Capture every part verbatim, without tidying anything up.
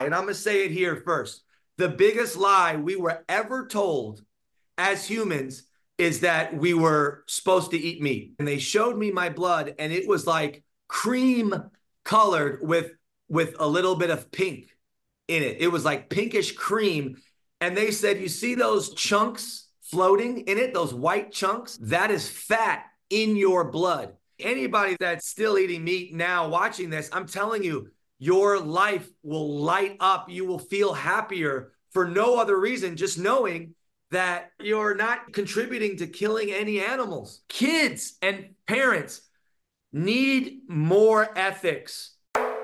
And I'm going to say it here first. The biggest lie we were ever told as humans is that we were supposed to eat meat. And they showed me my blood, and it was like cream colored with, with a little bit of pink in it. It was like pinkish cream. And they said, you see those chunks floating in it, those white chunks? That is fat in your blood. Anybody that's still eating meat now watching this, I'm telling you, your life will light up. You will feel happier for no other reason, just knowing that you're not contributing to killing any animals. Kids and parents need more ethics.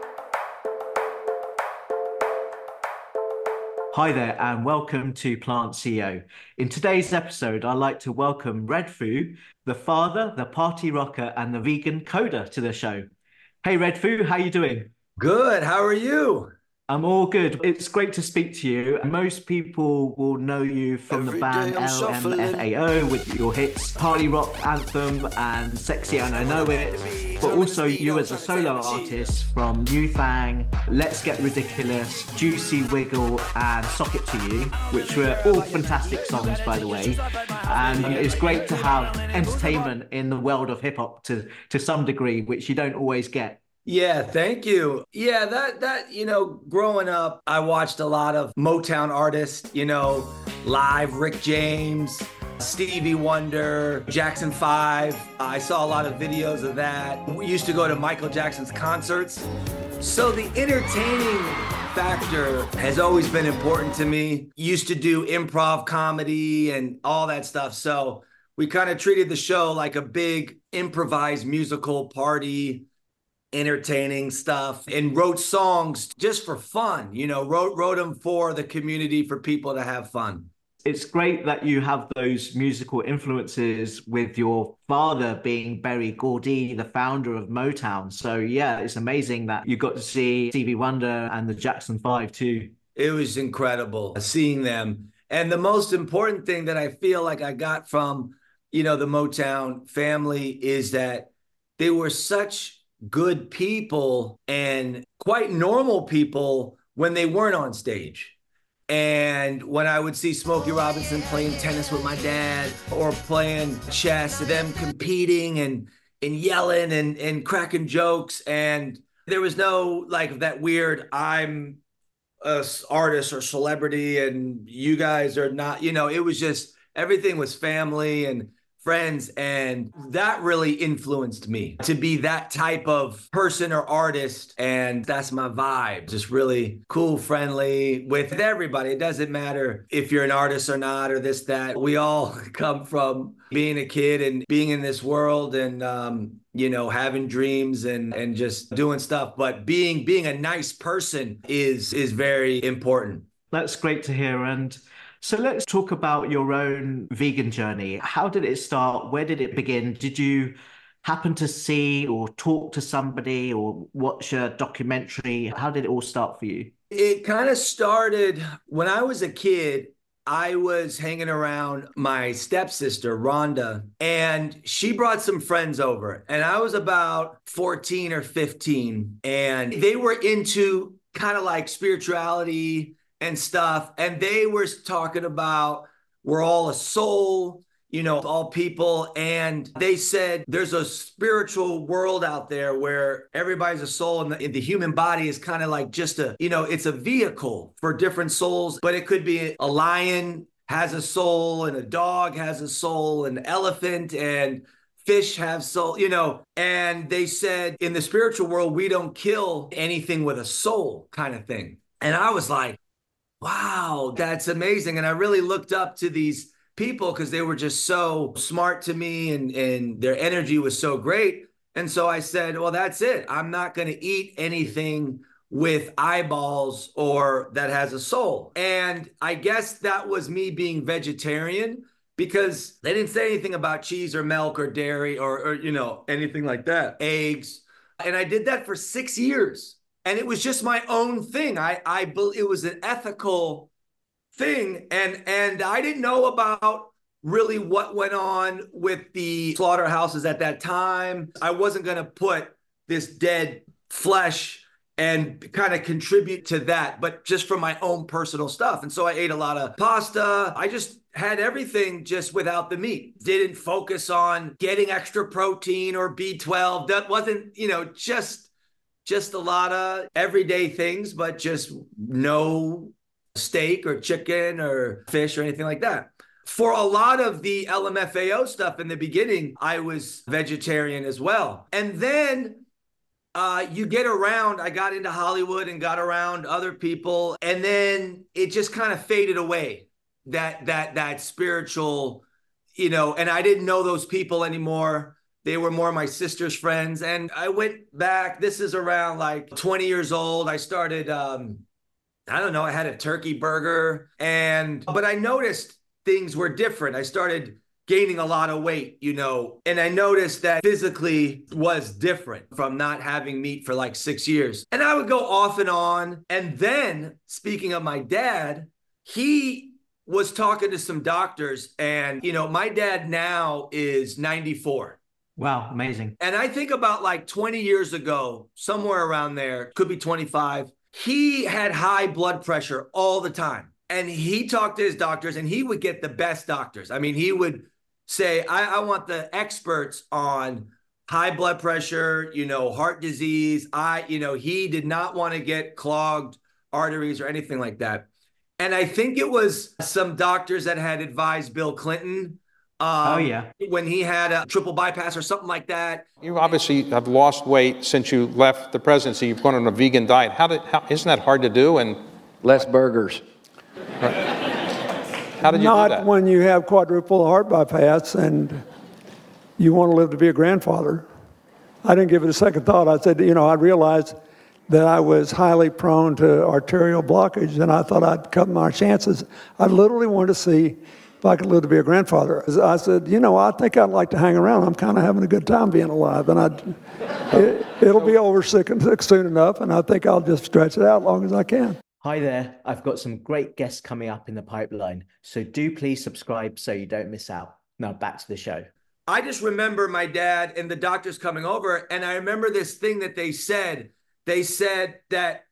Hi there and welcome to Plant C E O. In today's episode, I'd like to welcome Redfoo, the father, the party rocker, and the vegan coder to the show. Hey Redfoo, how you doing? Good, how are you? I'm all good. It's great to speak to you. Most people will know you from Every the band day I'm L M F A O with your hits Party Rock Anthem and Sexy and I Know It, but also you as a solo artist from New Thang, Let's Get Ridiculous, Juicy Wiggle and Sock It To You, which were all fantastic songs, by the way. And it's great to have entertainment in the world of hip hop to, to some degree, which you don't always get. Yeah, thank you. Yeah, that, that, you know, growing up, I watched a lot of Motown artists, you know, live, Rick James, Stevie Wonder, Jackson five. I saw a lot of videos of that. We used to go to Michael Jackson's concerts. So the entertaining factor has always been important to me. Used to do improv comedy and all that stuff. So we kind of treated the show like a big improvised musical party, entertaining stuff, and wrote songs just for fun, you know, wrote wrote them for the community, for people to have fun. It's great that you have those musical influences with your father being Berry Gordy, the founder of Motown. So yeah, it's amazing that you got to see Stevie Wonder and the Jackson five too. It was incredible seeing them. And the most important thing that I feel like I got from, you know, the Motown family is that they were such good people and quite normal people when they weren't on stage. And when I would see Smokey Robinson playing tennis with my dad or playing chess, them competing and and yelling and, and cracking jokes, and there was no like that weird, I'm a artist or celebrity and you guys are not, you know, it was just, everything was family and friends, and that really influenced me to be that type of person or artist. And that's my vibe, just really cool, friendly with everybody. It doesn't matter if you're an artist or not or this, that. We all come from being a kid and being in this world and um you know, having dreams and and just doing stuff, but being being a nice person is is very important. That's great to hear. And so let's talk about your own vegan journey. How did it start? Where did it begin? Did you happen to see or talk to somebody or watch a documentary? How did it all start for you? It kind of started when I was a kid. I was hanging around my stepsister, Rhonda, and she brought some friends over. And I was about fourteen or fifteen, and they were into kind of like spirituality and stuff. And they were talking about we're all a soul, you know, all people. And they said there's a spiritual world out there where everybody's a soul, and the, and the human body is kind of like just a, you know, it's a vehicle for different souls, but it could be a lion has a soul and a dog has a soul, and an elephant and fish have soul, you know. And they said in the spiritual world, we don't kill anything with a soul, kind of thing. And I was like, wow, that's amazing. And I really looked up to these people because they were just so smart to me, and, and their energy was so great. And so I said, well, that's it. I'm not going to eat anything with eyeballs or that has a soul. And I guess that was me being vegetarian, because they didn't say anything about cheese or milk or dairy or, or you know, anything like that, eggs. And I did that for six years. And it was just my own thing. I, I, it was an ethical thing. And, and I didn't know about really what went on with the slaughterhouses at that time. I wasn't going to put this dead flesh and kind of contribute to that, but just from my own personal stuff. And so I ate a lot of pasta. I just had everything just without the meat. Didn't focus on getting extra protein or B twelve. That wasn't, you know, just just a lot of everyday things, but just no steak or chicken or fish or anything like that. For a lot of the L M F A O stuff in the beginning, I was vegetarian as well. And then Uh, you get around, I got into Hollywood and got around other people, and then it just kind of faded away, that that that spiritual, you know, and I didn't know those people anymore. They were more my sister's friends. And I went back, this is around like twenty years old. I started, um, I don't know, I had a turkey burger, and, but I noticed things were different. I started gaining a lot of weight, you know, and I noticed that physically was different from not having meat for like six years. And I would go off and on. And then, speaking of my dad, he was talking to some doctors, and, you know, my dad now is ninety-four. Wow, amazing. And I think about like twenty years ago, somewhere around there, could be twenty-five, he had high blood pressure all the time. And he talked to his doctors, and he would get the best doctors. I mean, he would say, I, I want the experts on high blood pressure, you know, heart disease. I, you know, he did not want to get clogged arteries or anything like that. And I think it was some doctors that had advised Bill Clinton. Um, oh, yeah. When he had a triple bypass or something like that. You obviously have lost weight since you left the presidency. You've gone on a vegan diet. How did, how, isn't that hard to do? And less burgers. Right. How did you Not do that? when you have quadruple heart bypass and you want to live to be a grandfather. I didn't give it a second thought. I said, you know, I realized that I was highly prone to arterial blockage, and I thought I'd cut my chances. I literally wanted to see if I could live to be a grandfather. I said, you know, I think I'd like to hang around. I'm kind of having a good time being alive, and I'd, it, it'll be over soon enough, and I think I'll just stretch it out as long as I can. Hi there, I've got some great guests coming up in the pipeline, so do please subscribe so you don't miss out. Now back to the show. I just remember my dad and the doctors coming over, and I remember this thing that they said. They said that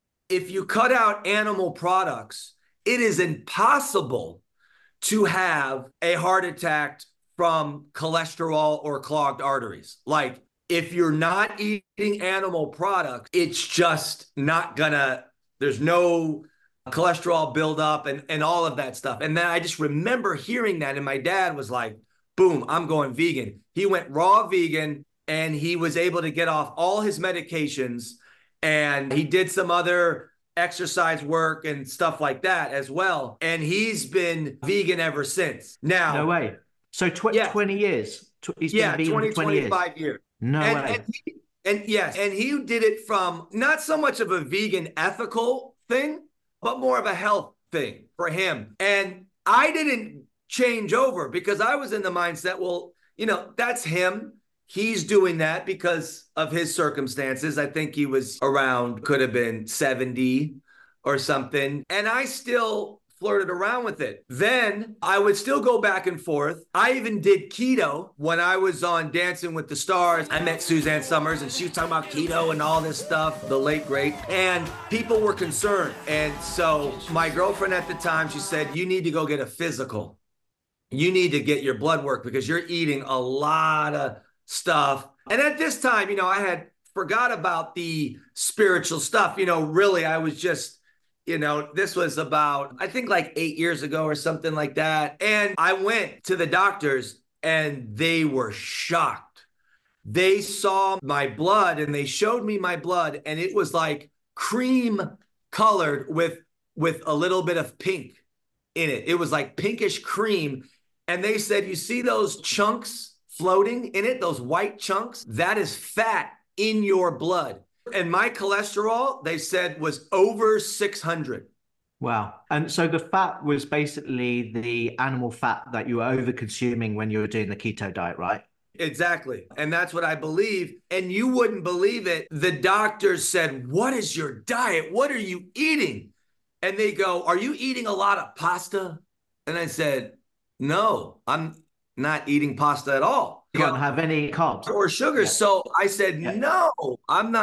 if you cut out animal products, it is impossible to have a heart attack from cholesterol or clogged arteries. Like, if you're not eating animal products, it's just not gonna, there's no cholesterol buildup and, and all of that stuff. And then I just remember hearing that, and my dad was like, boom, I'm going vegan. He went raw vegan, and he was able to get off all his medications, and he did some other exercise work and stuff like that as well. And he's been vegan ever since. Now, no way. So tw- yeah. twenty years. Tw- he's yeah, been vegan twenty, for twenty twenty-five years. years. No and, way. And, he, and yes, and he did it from not so much of a vegan ethical thing, but more of a health thing for him. And I didn't change over because I was in the mindset, well, you know, that's him. He's doing that because of his circumstances. I think he was around, could have been seventy or something. And I still flirted around with it. Then I would still go back and forth. I even did keto when I was on Dancing with the Stars. I met Suzanne Summers, and she was talking about keto and all this stuff, the late great. And people were concerned. And so my girlfriend at the time, she said, you need to go get a physical. You need to get your blood work because you're eating a lot of stuff. And at this time, you know, I had forgot about the spiritual stuff. You know, really, I was just, you know, this was about, I think like eight years ago or something like that. And I went to the doctors, and they were shocked. They saw my blood, and they showed me my blood, and it was like cream colored with, with a little bit of pink in it. It was like pinkish cream. And they said, you see those chunks floating in it, those white chunks? That is fat in your blood. And my cholesterol, they said, was over six hundred. Wow. And so the fat was basically the animal fat that you were over consuming when you were doing the keto diet, right? Exactly. And that's what I believe. And you wouldn't believe it. The doctors said, what is your diet? What are you eating? And they go, are you eating a lot of pasta? And I said, no, I'm not eating pasta at all. You don't have any carbs or sugar. Yeah. So I said, yeah. no, I'm not.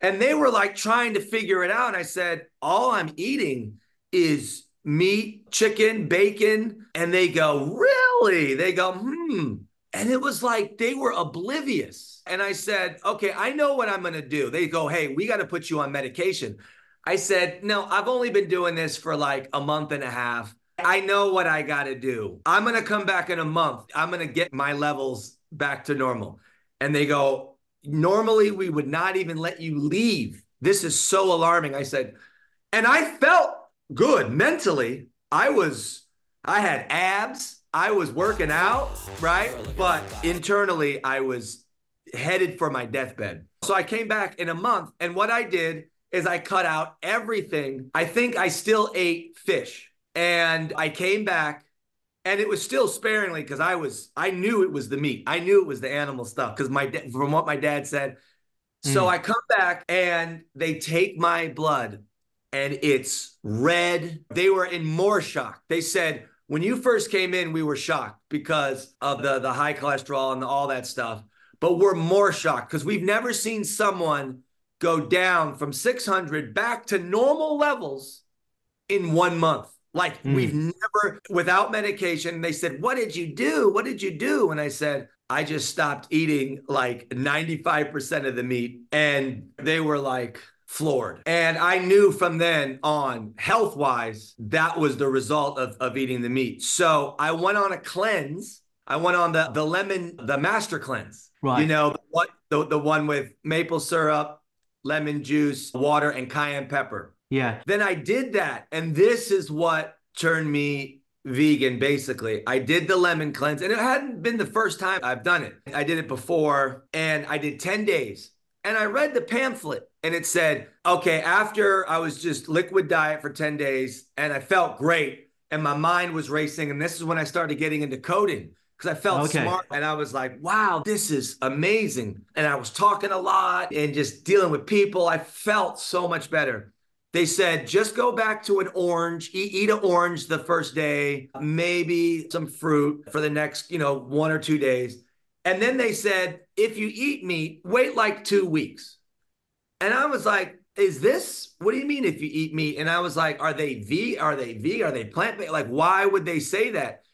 And they were like trying to figure it out. And I said, all I'm eating is meat, chicken, bacon. And they go, really? They go, hmm. And it was like they were oblivious. And I said, okay, I know what I'm going to do. They go, hey, we got to put you on medication. I said, no, I've only been doing this for like a month and a half. I know what I got to do. I'm going to come back in a month. I'm going to get my levels back to normal. And they go, normally we would not even let you leave. This is so alarming. I said, and I felt good mentally. I was, I had abs. I was working out, right? But internally, I was headed for my deathbed. So I came back in a month, and what I did is I cut out everything. I think I still ate fish, and I came back, and it was still sparingly because I was, I knew it was the meat. I knew it was the animal stuff because my, from what my dad said. So mm. I come back, and they take my blood, and it's red. They were in more shock. They said, when you first came in, we were shocked because of the, the high cholesterol and the, all that stuff. But we're more shocked because we've never seen someone go down from six hundred back to normal levels in one month. Like mm. we've never, without medication. They said, what did you do? What did you do? And I said, I just stopped eating like ninety-five percent of the meat. And they were like, floored. And I knew from then on, health-wise, that was the result of, of eating the meat. So I went on a cleanse. I went on the, the lemon, the master cleanse. Right. You know, what the, the one with maple syrup, lemon juice, water, and cayenne pepper. Yeah. Then I did that. And this is what turned me vegan, basically. I did the lemon cleanse. And it hadn't been the first time I've done it. I did it before. And I did ten days. And I read the pamphlet. And it said, okay, after I was just liquid diet for ten days and I felt great and my mind was racing. And this is when I started getting into coding because I felt okay. smart. And I was like, wow, this is amazing. And I was talking a lot and just dealing with people. I felt so much better. They said, just go back to an orange, eat, eat an orange the first day, maybe some fruit for the next, you know, one or two days. And then they said, if you eat meat, wait like two weeks. And I was like, is this, what do you mean if you eat meat? And I was like, are they ve? Are they vegan? Are they plant-based? Like, why would they say that?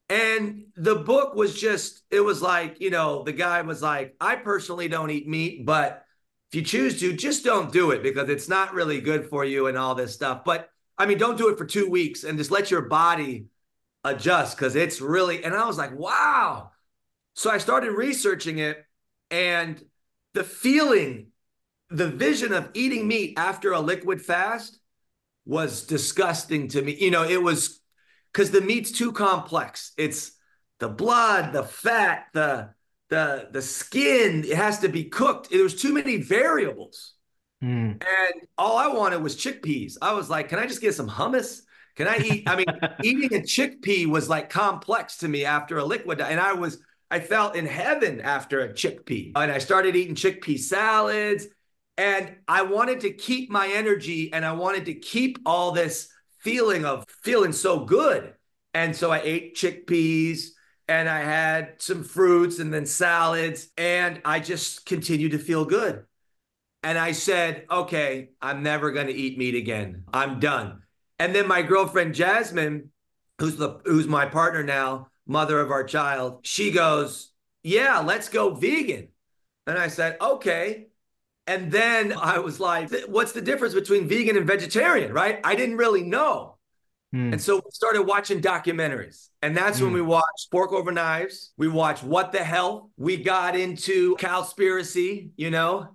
And the book was just, it was like, you know, the guy was like, I personally don't eat meat, but if you choose to, just don't do it because it's not really good for you and all this stuff. But I mean, don't do it for two weeks and just let your body adjust because it's really, and I was like, wow. So I started researching it and the feeling, the vision of eating meat after a liquid fast was disgusting to me. You know, it was because the meat's too complex. It's the blood, the fat, the, the, the skin. It has to be cooked. There was too many variables. Mm. And all I wanted was chickpeas. I was like, can I just get some hummus? Can I eat? I mean, eating a chickpea was like complex to me after a liquid. And I was, I felt in heaven after a chickpea. And I started eating chickpea salads. And I wanted to keep my energy and I wanted to keep all this feeling of feeling so good. And so I ate chickpeas and I had some fruits and then salads and I just continued to feel good. And I said, okay, I'm never going to eat meat again. I'm done. And then my girlfriend, Jasmine, who's the who's my partner now, mother of our child, she goes, yeah, let's go vegan. And I said, okay. And then I was like, what's the difference between vegan and vegetarian, right? I didn't really know. Mm. And so we started watching documentaries. And that's mm. when we watched Fork Over Knives. We watched What the Health. We got into Cowspiracy, you know,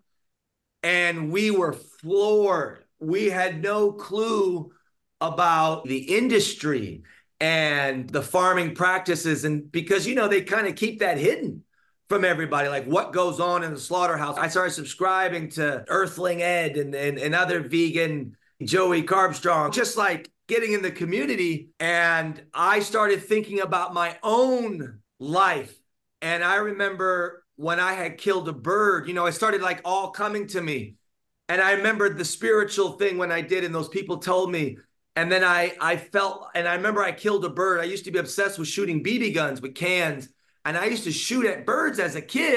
and we were floored. We had no clue about the industry and the farming practices. And because, you know, they kind of keep that hidden from everybody, like what goes on in the slaughterhouse. I started subscribing to Earthling Ed and, and, and other vegan, Joey Carbstrong, just like getting in the community. And I started thinking about my own life. And I remember when I had killed a bird, you know, it started like all coming to me. And I remembered the spiritual thing when I did, and those people told me. And then I, I felt, and I remember I killed a bird. I used to be obsessed with shooting B B guns with cans. And I used to shoot at birds as a kid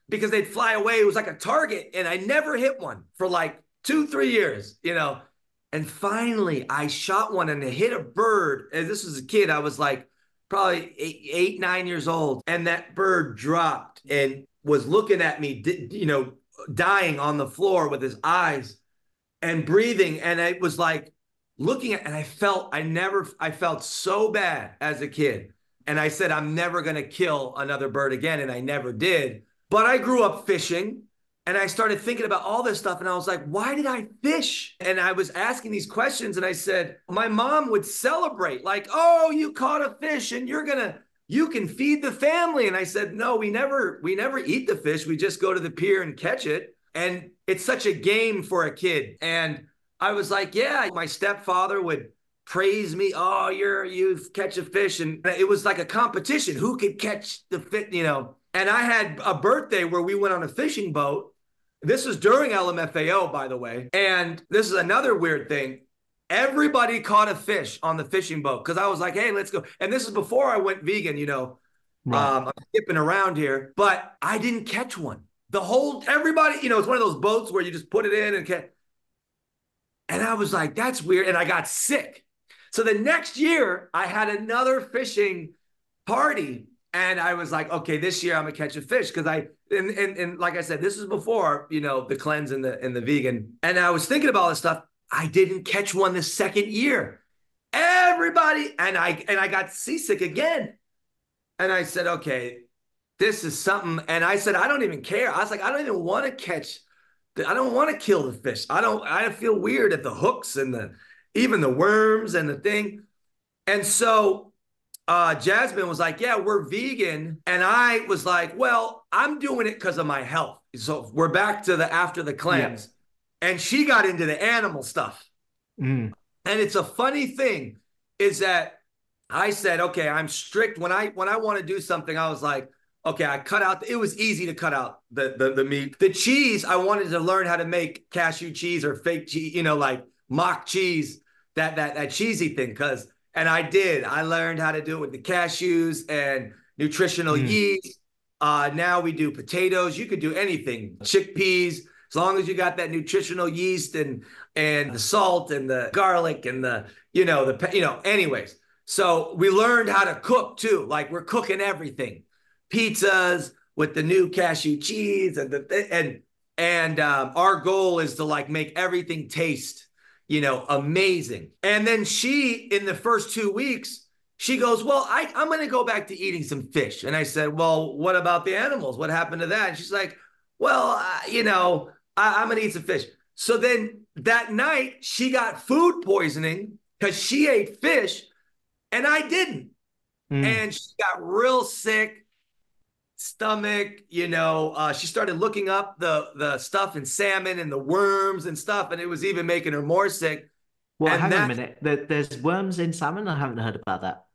because they'd fly away. It was like a target, and I never hit one for like two, three years, you know. And finally, I shot one and it hit a bird. And this was a kid. I was like probably eight, eight, nine years old. And that bird dropped and was looking at me, you know, dying on the floor with his eyes and breathing. And it was like looking at, and I felt, I never, I felt so bad as a kid. And I said, I'm never going to kill another bird again. And I never did. But I grew up fishing. And I started thinking about all this stuff. And I was like, why did I fish? And I was asking these questions. And I said, my mom would celebrate like, oh, you caught a fish and you're going to, you can feed the family. And I said, no, we never, we never eat the fish. We just go to the pier and catch it. And it's such a game for a kid. And I was like, yeah, my stepfather would praise me. Oh, you're, you catch a fish. And it was like a competition. Who could catch the fish, you know? And I had a birthday where we went on a fishing boat. This was during L M F A O, by the way. And this is another weird thing. Everybody caught a fish on the fishing boat because I was like, hey, let's go. And this is before I went vegan, you know. Right. Um, I'm skipping around here, but I didn't catch one. The whole, everybody, you know, it's one of those boats where you just put it in and catch. And I was like, that's weird. And I got sick. So the next year, I had another fishing party. And I was like, okay, this year I'm gonna catch a fish because I and, and and like I said, this is before, you know, the cleanse and the and the vegan. And I was thinking about all this stuff. I didn't catch one the second year. Everybody and I and I got seasick again. And I said, okay, this is something. And I said, I don't even care. I was like, I don't even want to catch. The, I don't want to kill the fish. I don't. I feel weird at the hooks and the even the worms and the thing. And so. Uh, Jasmine was like, yeah, we're vegan. And I was like, well, I'm doing it because of my health. So we're back to the after the cleanse. Yeah. And she got into the animal stuff. Mm. And it's a funny thing is that I said, okay, I'm strict. When I when I want to do something, I was like, okay, I cut out. It was easy to cut out the, the, the meat. The cheese, I wanted to learn how to make cashew cheese or fake cheese, you know, like mock cheese, that that that cheesy thing. Because And I did. I learned how to do it with the cashews and nutritional mm. yeast. Uh, now we do potatoes. You could do anything. Chickpeas, as long as you got that nutritional yeast and and the salt and the garlic and the, you know, the, you know, anyways. So we learned how to cook too. Like we're cooking everything. Pizzas with the new cashew cheese and the, and, and um, our goal is to like make everything taste, you know, amazing. And then she, in the first two weeks, she goes, well, I, I'm going to go back to eating some fish. And I said, well, what about the animals? What happened to that? And she's like, well, uh, you know, I, I'm going to eat some fish. So then that night she got food poisoning because she ate fish and I didn't. Mm. And she got real sick. Stomach, you know, uh, she started looking up the the stuff in salmon and the worms and stuff, and it was even making her more sick. Well, and hang that... on a minute. There, there's worms in salmon? I haven't heard about that.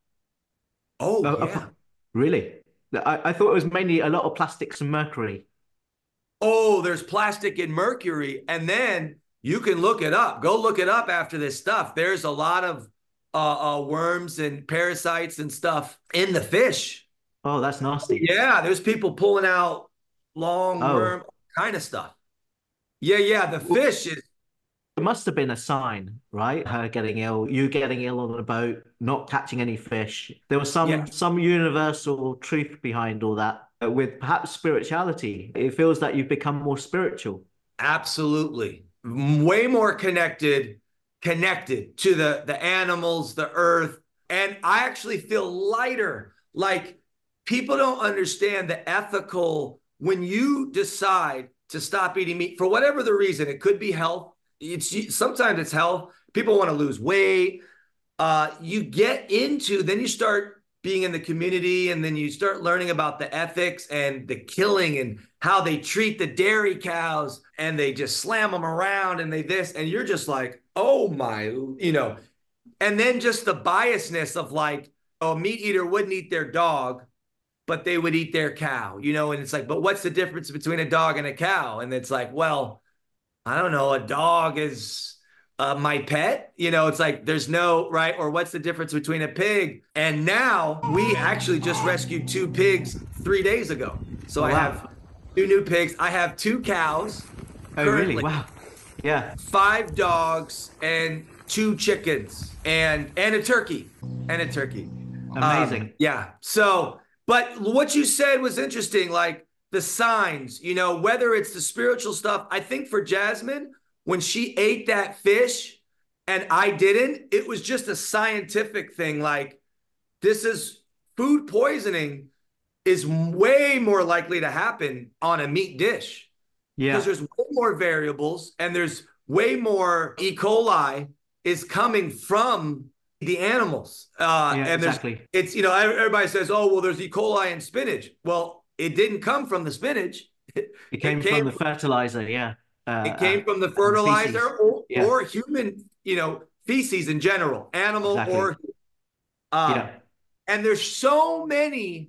Oh, oh yeah. Oh, really? I, I thought it was mainly a lot of plastics and mercury. Oh, there's plastic and mercury, and then you can look it up. Go look it up after this stuff. There's a lot of uh, uh, worms and parasites and stuff in the fish. Oh, that's nasty. Yeah, there's people pulling out long oh. worm kind of stuff. Yeah, yeah, the fish is. It must have been a sign, right? Her getting ill, you getting ill on the boat, not catching any fish. There was some yeah. some universal truth behind all that. With perhaps spirituality, it feels that you've become more spiritual. Absolutely, way more connected, connected to the the animals, the earth, and I actually feel lighter. Like. People don't understand the ethical, when you decide to stop eating meat, for whatever the reason, it could be health. It's sometimes it's health. People want to lose weight. Uh, you get into, then you start being in the community and then you start learning about the ethics and the killing and how they treat the dairy cows and they just slam them around and they this, and you're just like, oh my, you know, and then just the biasness of like, oh, a meat eater wouldn't eat their dog, but they would eat their cow, you know? And it's like, but what's the difference between a dog and a cow? And it's like, well, I don't know. A dog is uh, my pet. You know, it's like, there's no, right? Or what's the difference between a pig? And now we actually just rescued two pigs three days ago. So oh, I wow. have two new pigs. I have two cows Oh, really? currently, Wow. Yeah. five dogs, and two chickens, and and a turkey, and a turkey. Um, Amazing. yeah. So, but what you said was interesting, like the signs, you know, whether it's the spiritual stuff. I think for Jasmine, when she ate that fish and I didn't, it was just a scientific thing. Like, this is food poisoning is way more likely to happen on a meat dish because Yeah. there's way more variables and there's way more E. coli is coming from the animals. Uh, Yeah, and there's, exactly. it's, you know, everybody says, oh, well, there's E. coli in spinach. Well, it didn't come from the spinach. It, It it came from came, the fertilizer. Yeah. Uh, it uh, came from the and the feces. fertilizer or, Yeah, or human, you know, feces in general, animal exactly. or, um, Yeah. and there's so many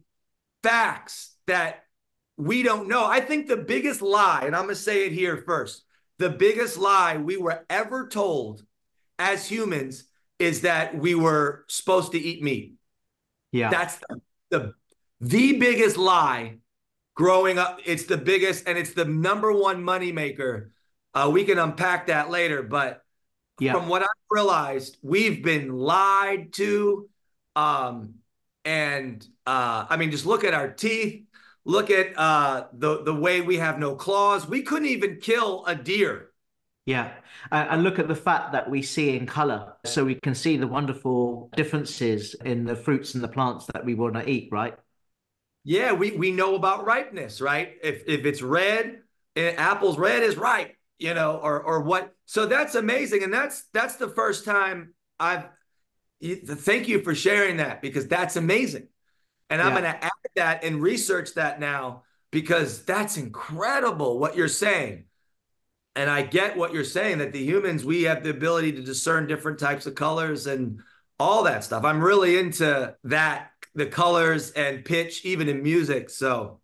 facts that we don't know. I think the biggest lie, and I'm going to say it here first, the biggest lie we were ever told as humans is that we were supposed to eat meat. Yeah. That's the, the, the biggest lie growing up. It's the biggest, and it's the number one moneymaker. Uh, we can unpack that later, but Yeah. from what I've realized, we've been lied to. Um, and uh, I mean, just look at our teeth. Look at uh, the the way we have no claws. We couldn't even kill a deer. Yeah. Uh, and look at the fat that we see in color. So we can see the wonderful differences in the fruits and the plants that we want to eat, right? Yeah, we we know about ripeness, right? If if it's red, eh, apple's red is ripe, you know, or or what. So that's amazing, and that's that's the first time I've. Thank you for sharing that because that's amazing, and I'm Yeah. going to add that and research that now because that's incredible what you're saying. And I get what you're saying that the humans, we have the ability to discern different types of colors and all that stuff. I'm really into that, the colors and pitch, even in music. So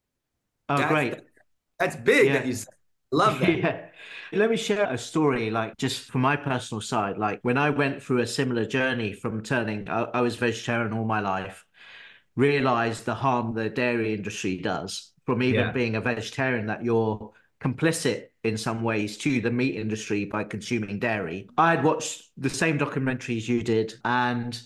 Oh, that's, great. that's big Yeah. that you said. Love that. Yeah. Let me share a story, like just from my personal side. Like when I went through a similar journey from turning, I, I was vegetarian all my life, realized the harm the dairy industry does from even Yeah. being a vegetarian, that you're complicit in some ways to the meat industry by consuming dairy. I had watched the same documentaries you did, and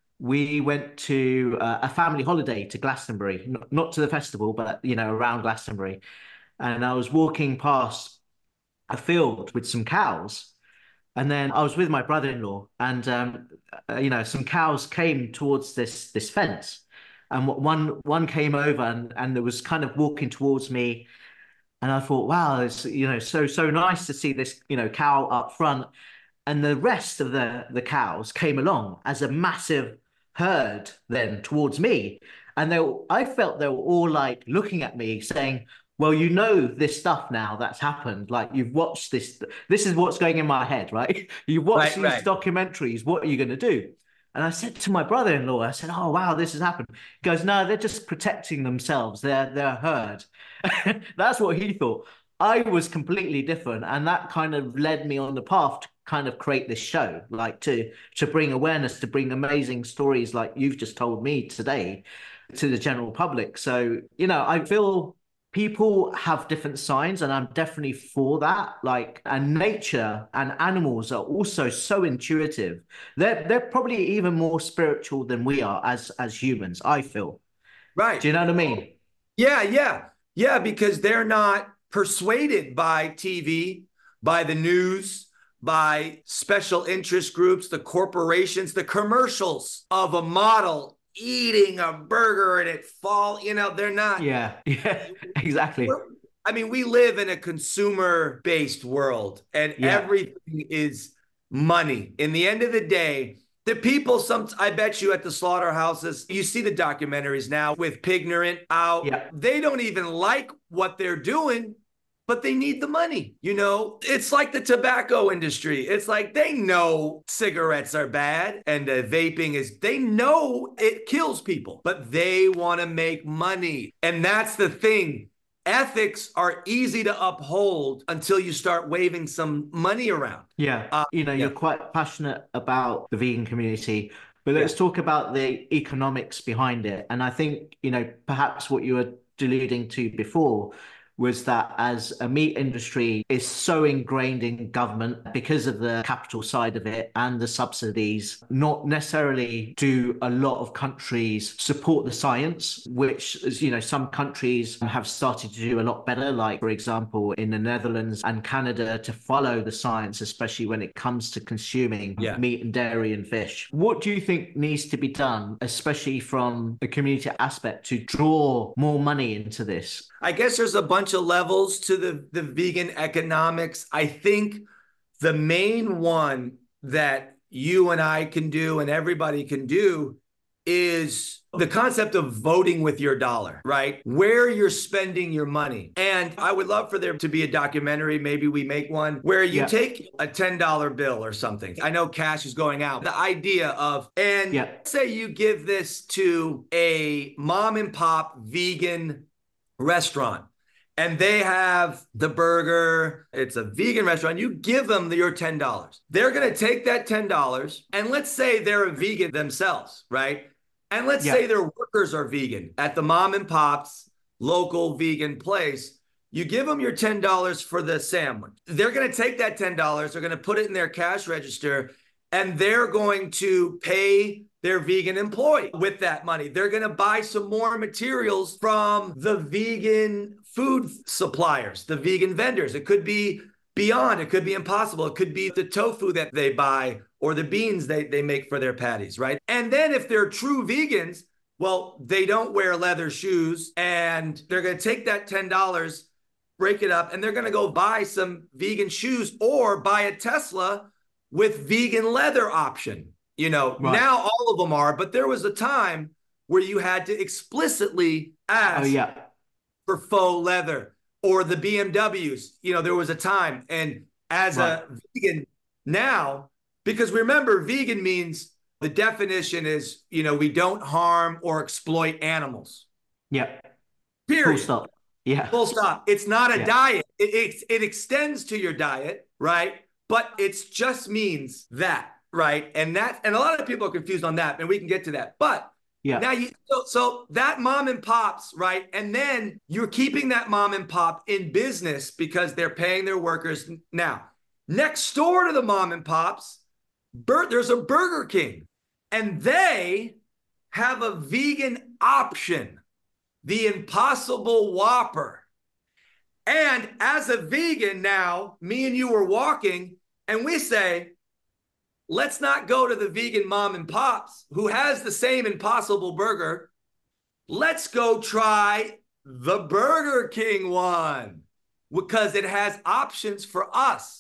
we went to uh, a family holiday to Glastonbury, not, not to the festival, but you know, around Glastonbury. And I was walking past a field with some cows. And then I was with my brother-in-law, and um, uh, you know, some cows came towards this this fence, and one one came over and and there was kind of walking towards me, and I thought, wow, it's you know so so nice to see this you know cow up front, and the rest of the the cows came along as a massive herd then towards me, and they were, I felt they were all like looking at me saying, well, you know this stuff now that's happened. Like you've watched this. This is what's going in my head, right? You've watched Right, these right. documentaries. What are you going to do? And I said to my brother-in-law, I said, oh, wow, this has happened. He goes, no, they're just protecting themselves. They're, they're a herd. That's what he thought. I was completely different. And that kind of led me on the path to kind of create this show, like to, to bring awareness, to bring amazing stories like you've just told me today to the general public. So, you know, I feel people have different signs, and I'm definitely for that. Like, and nature and animals are also so intuitive. They're they're probably even more spiritual than we are as as humans, I feel. Right. Do you know what I mean? Yeah, yeah. Yeah, because they're not persuaded by T V, by the news, by special interest groups, the corporations, the commercials of a model eating a burger and it fall, you know, they're not. Yeah, yeah, exactly. We're- I mean, we live in a consumer-based world and Yeah, everything is money. In the end of the day, the people, some I bet you at the slaughterhouses, you see the documentaries now with Pignorant out. yeah, They don't even like what they're doing, but they need the money. You know, it's like the tobacco industry. It's like they know cigarettes are bad and uh, vaping is, they know it kills people, but they want to make money. And that's the thing. Ethics are easy to uphold until you start waving some money around. yeah. Uh, You know, yeah. you're quite passionate about the vegan community, but let's Yeah. talk about the economics behind it. And I think, you know, perhaps what you were alluding to before was that as a meat industry is so ingrained in government because of the capital side of it and the subsidies, not necessarily do a lot of countries support the science, which, as you know, some countries have started to do a lot better, like, for example, in the Netherlands and Canada, to follow the science, especially when it comes to consuming Yeah. meat and dairy and fish. What do you think needs to be done, especially from a community aspect, to draw more money into this? I guess there's a bunch of levels to the, the vegan economics. I think the main one that you and I can do and everybody can do is the concept of voting with your dollar, right? Where you're spending your money. And I would love for there to be a documentary, maybe we make one, where you Yeah. take a ten dollar bill or something. I know cash is going out. The idea of, and Yeah. say you give this to a mom and pop vegan restaurant, and they have the burger, it's a vegan restaurant, you give them your ten dollars. They're going to take that ten dollars, and let's say they're a vegan themselves, right? And let's Yeah. say their workers are vegan at the mom and pop's local vegan place. You give them your ten dollars for the sandwich. They're going to take that ten dollars, they're going to put it in their cash register, and they're going to pay their vegan employee with that money. They're going to buy some more materials from the vegan food suppliers, the vegan vendors. It could be Beyond, it could be Impossible, it could be the tofu that they buy or the beans they, they make for their patties, right? And then if they're true vegans, well, they don't wear leather shoes, and they're going to take that ten dollars, break it up, and they're going to go buy some vegan shoes or buy a Tesla with vegan leather option. You know, Right. Now all of them are, but there was a time where you had to explicitly ask Oh, yeah. for faux leather, or the B M Ws. You know, there was a time. And as Right. a vegan now, because remember, vegan means the definition is, you know, we don't harm or exploit animals. Yeah. Period. Full stop. Yeah. Full stop. It's not a Yeah. diet. It, it, it extends to your diet, right? But it just means that, right? And that, and a lot of people are confused on that, and we can get to that. But Yeah. now you, so, so that mom and pops, right? And then you're keeping that mom and pop in business because they're paying their workers. Now, next door to the mom and pops, Bur- there's a Burger King, and they have a vegan option, the Impossible Whopper. And as a vegan now, me and you were walking, and we say, let's not go to the vegan mom and pops who has the same Impossible Burger. Let's go try the Burger King one because it has options for us.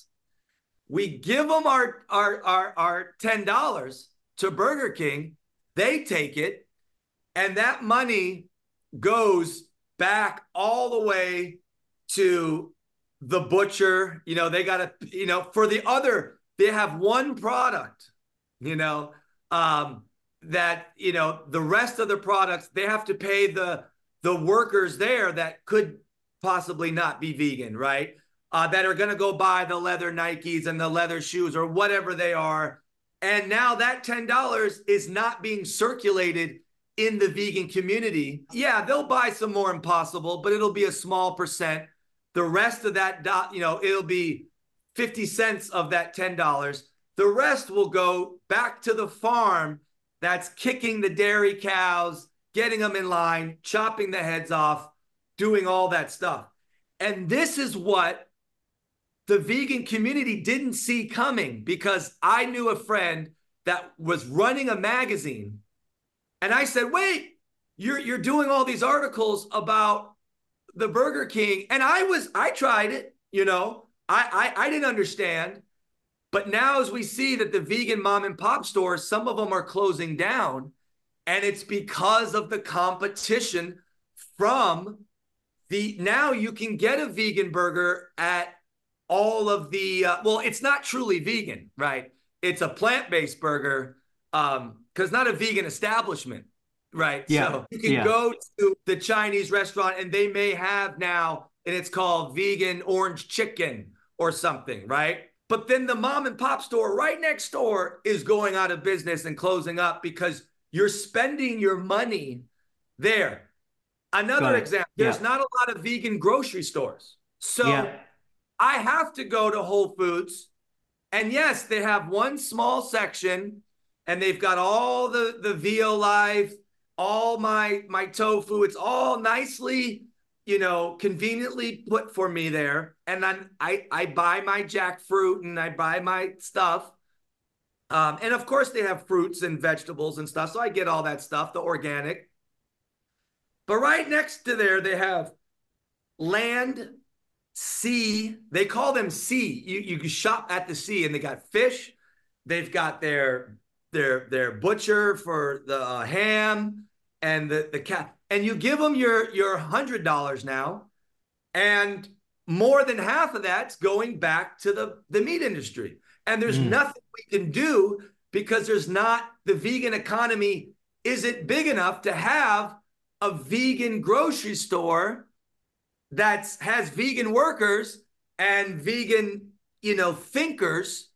We give them our, our, our, our ten dollars to Burger King. They take it, and that money goes back all the way to the butcher. You know, they got to, you know, for the other, they have one product, you know, um, that, you know, the rest of the products, they have to pay the, the workers there that could possibly not be vegan, right? Uh, that are going to go buy the leather Nikes and the leather shoes or whatever they are. And now that ten dollars is not being circulated in the vegan community. Yeah, they'll buy some more Impossible, but it'll be a small percent. The rest of that, you know, it'll be fifty cents of that ten dollars. The rest will go back to the farm that's kicking the dairy cows, getting them in line, chopping the heads off, doing all that stuff. And this is what the vegan community didn't see coming, because I knew a friend that was running a magazine, and I said, wait, you're, you're doing all these articles about the Burger King. And I was, I tried it, you know, I, I, I didn't understand. But now as we see that the vegan mom and pop stores, some of them are closing down, and it's because of the competition from the, now you can get a vegan burger at all of the, uh, well, it's not truly vegan, right? It's a plant-based burger, um, because not a vegan establishment, right? Yeah. So you can Yeah. go to the Chinese restaurant and they may have now, and it's called vegan orange chicken or something, right? But then the mom and pop store right next door is going out of business and closing up because you're spending your money there. Another example, there's yeah. not a lot of vegan grocery stores. So Yeah. I have to go to Whole Foods. And yes, they have one small section and they've got all the, the Veal Life, all my, my tofu. It's all nicely, you know, conveniently put for me there. And then I, I buy my jackfruit and I buy my stuff. Um, and of course they have fruits and vegetables and stuff. So I get all that stuff, the organic. But right next to there, they have land, sea. They call them sea. You, you can shop at the sea, and they got fish. They've got their their their butcher for the uh, ham and the the cat. And you give them your your hundred dollars now, and more than half of that's going back to the the meat industry. And there's mm. nothing we can do because there's not the vegan economy isn't big enough to have a vegan grocery store that has vegan workers and vegan, you know, thinkers.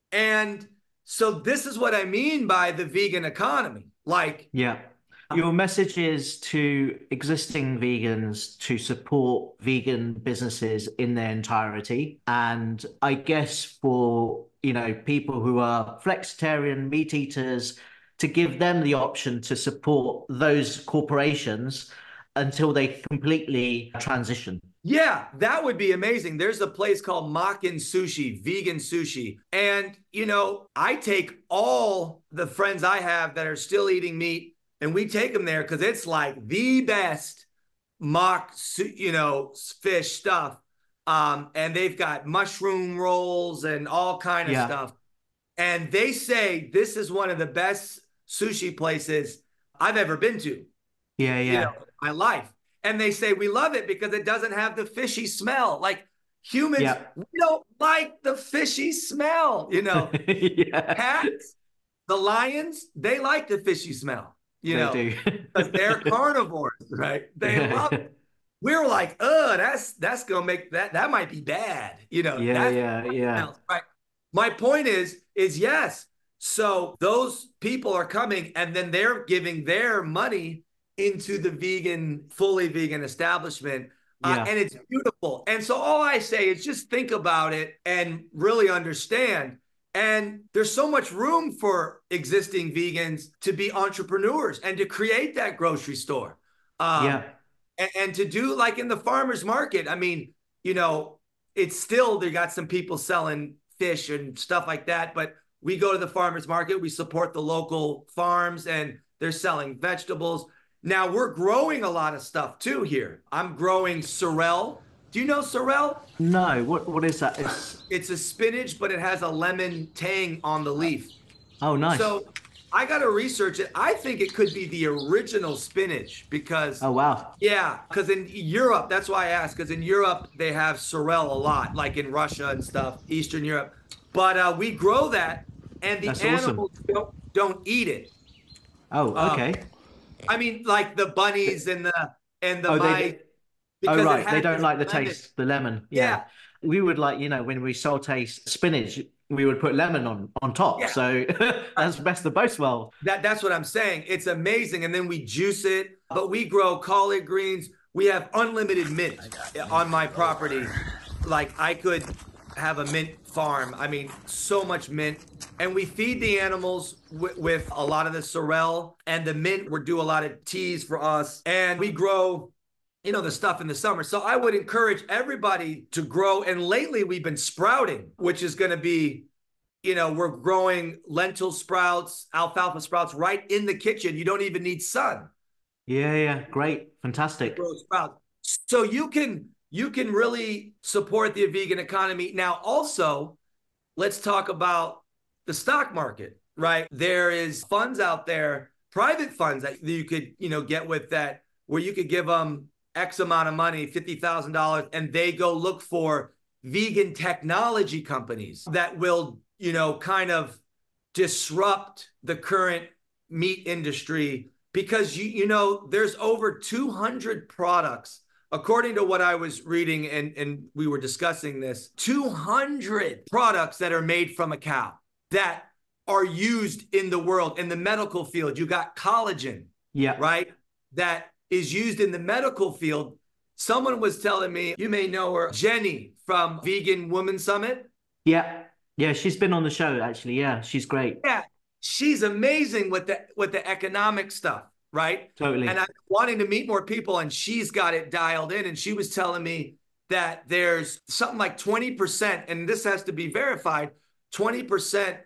And so this is what I mean by the vegan economy. Like, yeah, your message is to existing vegans to support vegan businesses in their entirety. And I guess for, you know, people who are flexitarian, meat eaters, to give them the option to support those corporations until they completely transition. Yeah, that would be amazing. There's a place called Makin Sushi, vegan sushi. And, you know, I take all the friends I have that are still eating meat and we take them there because it's like the best mock, you know, fish stuff. Um, and they've got mushroom rolls and all kind of yeah. stuff. And they say this is one of the best sushi places I've ever been to. Yeah, yeah. You know, my life. And they say we love it because it doesn't have the fishy smell. Like humans, yeah. we don't like the fishy smell, you know. yeah. Cats, the lions, they like the fishy smell, you they know, do. because they're carnivores, right? They love it. We were like, oh, that's that's gonna make that that might be bad, you know. Yeah, that's yeah, yeah. Smells, right. My point is, is yes. So those people are coming and then they're giving their money into the vegan, fully vegan establishment. Yeah. Uh, and it's beautiful. And so all I say is just think about it and really understand. And there's so much room for existing vegans to be entrepreneurs and to create that grocery store. Um, yeah. And, and to do like in the farmer's market. I mean, you know, it's still, they got some people selling fish and stuff like that, but we go to the farmer's market, we support the local farms and they're selling vegetables. Now we're growing a lot of stuff too here. I'm growing sorrel. Do you know sorrel? No, what what is that? It's, it's a spinach, but it has a lemon tang on the leaf. Oh, nice. So I got to research it. I think it could be the original spinach because. Oh, wow. Yeah, because in Europe, that's why I asked, because in Europe, they have sorrel a lot, like in Russia and stuff, Eastern Europe. But uh, we grow that and the that's animals awesome. don't, don't eat it. Oh, okay. Um, I mean, like the bunnies and the and the oh, mice. Oh, right. They don't like the lemon. taste, the lemon. Yeah. yeah. We would like, you know, when we saute spinach, we would put lemon on, on top. Yeah. So that's best of both worlds. That, that's what I'm saying. It's amazing. And then we juice it. But we grow collard greens. We have unlimited mint on my property. Like I could have a mint farm. I mean, so much mint. And we feed the animals with, with a lot of the sorrel and the mint. We do a lot of teas for us. And we grow, you know, the stuff in the summer. So I would encourage everybody to grow. And lately we've been sprouting, which is going to be, you know, we're growing lentil sprouts, alfalfa sprouts right in the kitchen. You don't even need sun. Yeah, yeah. Great. Fantastic. Grow sprouts. So you can, you can really support the vegan economy. Now, also, let's talk about the stock market, right? There is funds out there, private funds that you could, you know, get with that, where you could give them X amount of money, fifty thousand dollars, and they go look for vegan technology companies that will, you know, kind of disrupt the current meat industry because, you, you know, there's over two hundred products, according to what I was reading and, and we were discussing this, two hundred products that are made from a cow that are used in the world, in the medical field. You got collagen, yeah, right? That is used in the medical field. Someone was telling me, you may know her, Jenny from Vegan Women Summit. Yeah. Yeah, she's been on the show, actually. Yeah, she's great. Yeah, she's amazing with the with the economic stuff, right? Totally. And I'm wanting to meet more people, and she's got it dialed in. And she was telling me that there's something like twenty percent, and this has to be verified, twenty percent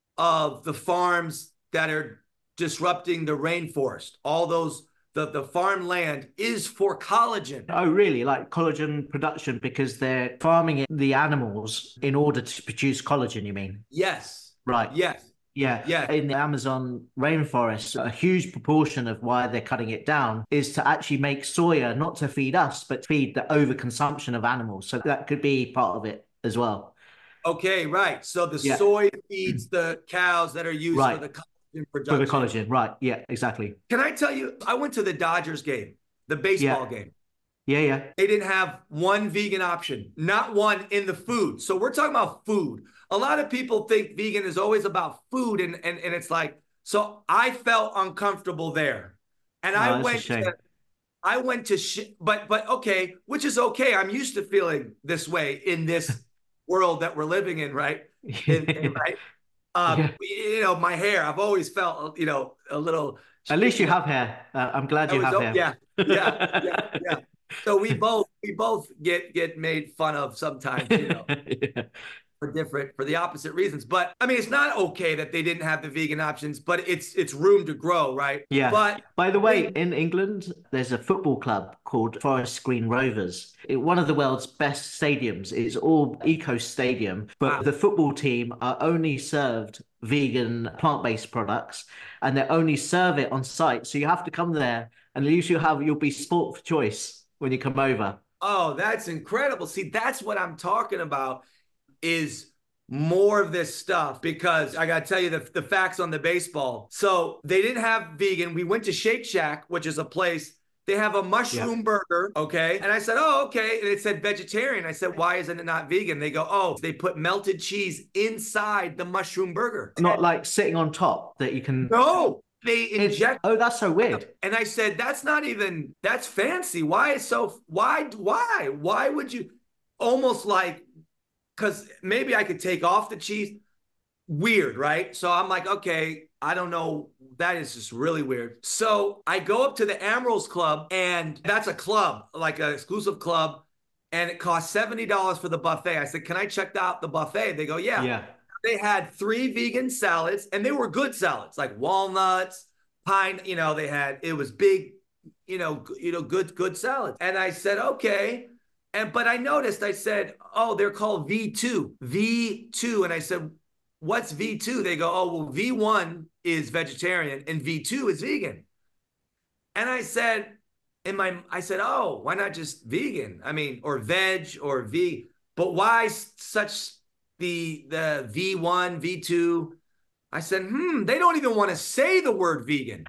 of the farms that are disrupting the rainforest, all those, the, the farmland is for collagen. Oh, really? Like collagen production, because they're farming it, the animals in order to produce collagen, you mean? Yes. Right. Yes. Yeah. Yeah. In the Amazon rainforest, a huge proportion of why they're cutting it down is to actually make soya, not to feed us, but feed the overconsumption of animals. So that could be part of it as well. Okay, right. So the Yeah. soy feeds the cows that are used Right. for the collagen production. For the collagen, right. Yeah, exactly. Can I tell you, I went to the Dodgers game, the baseball Yeah. game. Yeah, yeah. They didn't have one vegan option, not one in the food. So we're talking about food. A lot of people think vegan is always about food, and and, and it's like, so I felt uncomfortable there. And No, I that's a went shame. to, I went to, sh- but, but okay, which is okay. I'm used to feeling this way in this world that we're living in, right? In, in, right? Um, Yeah. You know, my hair, I've always felt, you know, a little. At least you have hair. Uh, I'm glad I you was- have oh, hair. Yeah, yeah, yeah, yeah. So we both we both get get made fun of sometimes, you know, Yeah. for different for the opposite reasons. But I mean, it's not okay that they didn't have the vegan options, but it's it's room to grow, right? Yeah. But By the way, in England, there's a football club called Forest Green Rovers. It, one of the world's best stadiums. It's all eco stadium, but Wow. the football team are only served vegan plant-based products, and they only serve it on site. So you have to come there, and at least you have you'll be sport for choice when you come over. oh, that's incredible. See, that's what I'm talking about is more of this stuff, because I got to tell you the, the facts on the baseball. So they didn't have vegan. We went to Shake Shack, which is a place. They have a mushroom Yeah. burger, okay? And I said, oh, okay. And it said vegetarian. I said, why isn't it not vegan? They go, oh, they put melted cheese inside the mushroom burger. Not like sitting on top that you can. No, they It's- inject. oh, that's so weird. And I said, that's not even, that's fancy. Why is so, why, why, why would you, almost like, because maybe I could take off the cheese. Weird, right? So I'm like, okay, I don't know. That is just really weird. So I go up to the Amaryllis Club, and that's a club, like an exclusive club, and it costs seventy dollars for the buffet. I said, can I check out the buffet? They go, yeah. Yeah. They had three vegan salads, and they were good salads, like walnuts, pine, you know, they had, it was big, you know, you know, good, good salads. And I said, okay. And, but I noticed, I said, oh, they're called V two, V two. And I said, what's V two? They go, oh, well, V one is vegetarian and V two is vegan. And I said, in my, I said, oh, why not just vegan? I mean, or veg or V, but why such the, the V one, V two? I said, hmm, they don't even want to say the word vegan,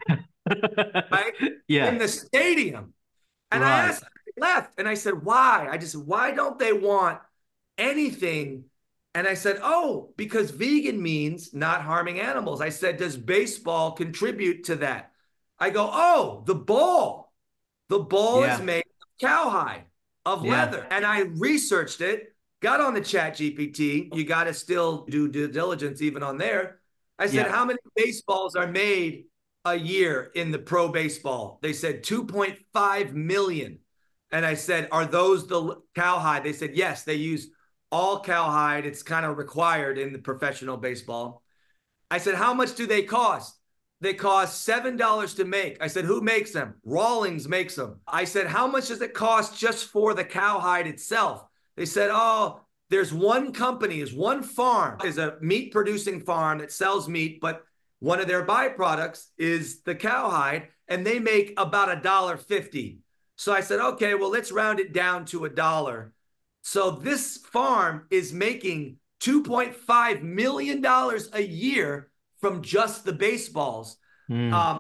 right? Yeah. In the stadium. And I Right. asked, I left, and I said, why? I just said, why don't they want anything? And I said, oh, because vegan means not harming animals. I said, does baseball contribute to that? I go, oh, the ball. The ball Yeah. is made of cowhide, of Yeah. leather. And I researched it, got on the Chat G P T. You got to still do due diligence even on there. I said, Yeah. how many baseballs are made a year in the pro baseball? They said two point five million. And I said, are those the cowhide? They said, yes, they use all cowhide. It's kind of required in the professional baseball. I said, how much do they cost? They cost seven dollars to make. I said, who makes them? Rawlings makes them. I said, how much does it cost just for the cowhide itself? They said, oh, there's one company, is one farm, is a meat producing farm that sells meat, but one of their byproducts is the cowhide, and they make about a dollar fifty. So I said, okay, well, let's round it down to a dollar. So this farm is making two point five million dollars a year from just the baseballs. Mm. Um,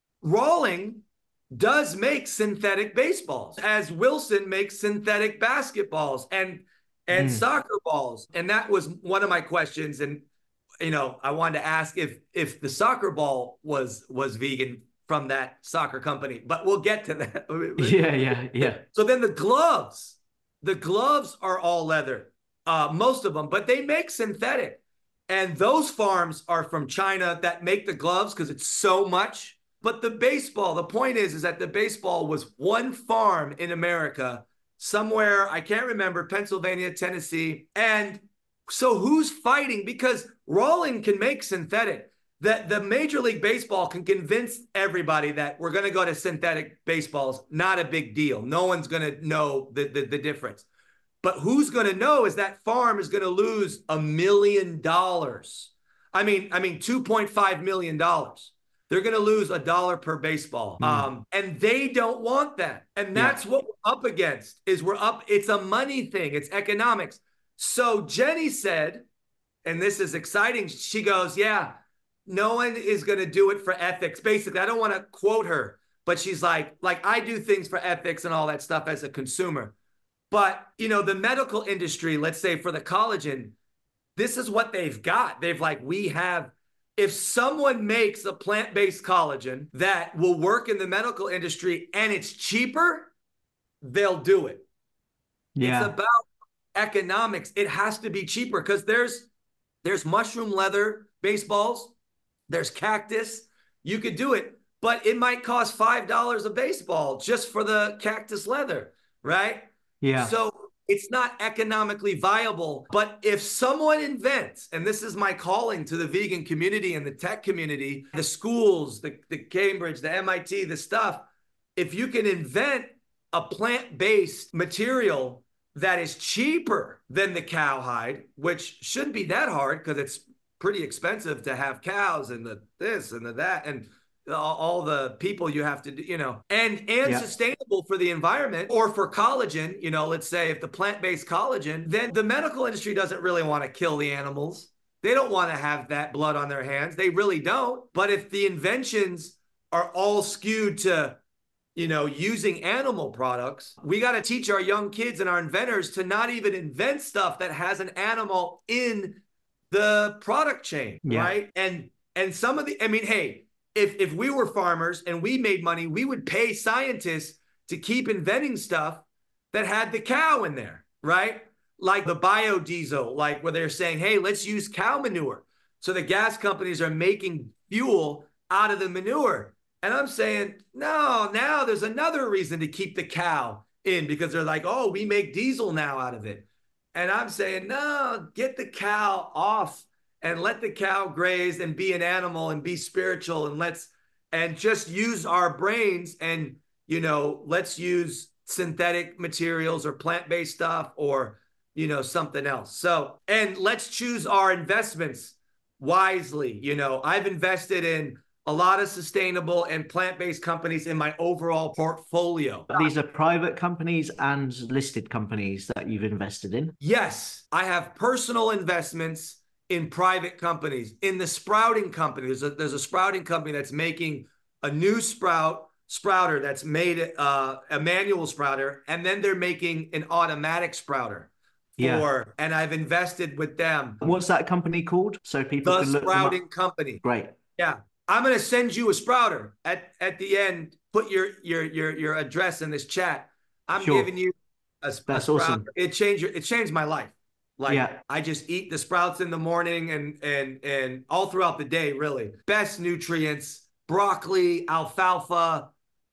Rawling does make synthetic baseballs, as Wilson makes synthetic basketballs and and Mm. soccer balls. And that was one of my questions. And you know, I wanted to ask if if the soccer ball was was vegan from that soccer company, but we'll get to that. Yeah, yeah, yeah. So then the gloves, the gloves are all leather, uh, most of them, but they make synthetic. And those farms are from China that make the gloves because it's so much. But the baseball, the point is, is that the baseball was one farm in America, somewhere, I can't remember, Pennsylvania, Tennessee. And so who's fighting? Because Rawling can make synthetic. That the Major League Baseball can convince everybody that we're going to go to synthetic baseballs. Not a big deal. No one's going to know the, the, the difference. But who's going to know is that farm is going to lose a million dollars. I mean, I mean, two point five million dollars. They're going to lose a dollar per baseball. Mm. Um, and they don't want that. And that's yeah. what we're up against is we're up. It's a money thing. It's economics. So Jenny said, and this is exciting. She goes, yeah, no one is going to do it for ethics. Basically, I don't want to quote her, but she's like, like I do things for ethics and all that stuff as a consumer. But, you know, the medical industry, let's say for the collagen, this is what they've got. They've like, we have, if someone makes a plant-based collagen that will work in the medical industry and it's cheaper, they'll do it. Yeah. It's about economics. It has to be cheaper because there's, there's mushroom leather baseballs. There's cactus. You could do it, but it might cost five dollars a baseball just for the cactus leather, right? Yeah. So it's not economically viable. But if someone invents, and this is my calling to the vegan community and the tech community, the schools, the, the Cambridge, the M I T, the stuff, if you can invent a plant-based material that is cheaper than the cowhide, which shouldn't be that hard because it's pretty expensive to have cows and the this and the that and all the people you have to do, you know, and and yeah. sustainable for the environment or for collagen, you know, let's say if the plant-based collagen, then the medical industry doesn't really want to kill the animals. They don't want to have that blood on their hands. They really don't. But if the inventions are all skewed to, you know, using animal products, we got to teach our young kids and our inventors to not even invent stuff that has an animal in the product chain, yeah. right? And and some of the, I mean, hey, if if we were farmers and we made money, we would pay scientists to keep inventing stuff that had the cow in there, right? Like the biodiesel, like where they're saying, hey, let's use cow manure. So the gas companies are making fuel out of the manure. And I'm saying, no, now there's another reason to keep the cow in because they're like, oh, we make diesel now out of it. And I'm saying, no, get the cow off and let the cow graze and be an animal and be spiritual and let's, and just use our brains and, you know, let's use synthetic materials or plant-based stuff or, you know, something else. So, and let's choose our investments wisely. You know, I've invested in a lot of sustainable and plant-based companies in my overall portfolio. These are private companies and listed companies that you've invested in? Yes, I have personal investments in private companies. In the sprouting company, there's a, there's a sprouting company that's making a new sprout, sprouter that's made uh, a manual sprouter, and then they're making an automatic sprouter. For, yeah. And I've invested with them. What's that company called? So people the can look sprouting company. Great. Yeah. I'm going to send you a sprouter at, at the end. Put your, your, your, your address in this chat. I'm sure. giving you a, That's a sprouter. Awesome. It changed, it changed my life. Like yeah. I just eat the sprouts in the morning and, and, and all throughout the day, really. Best nutrients, broccoli, alfalfa.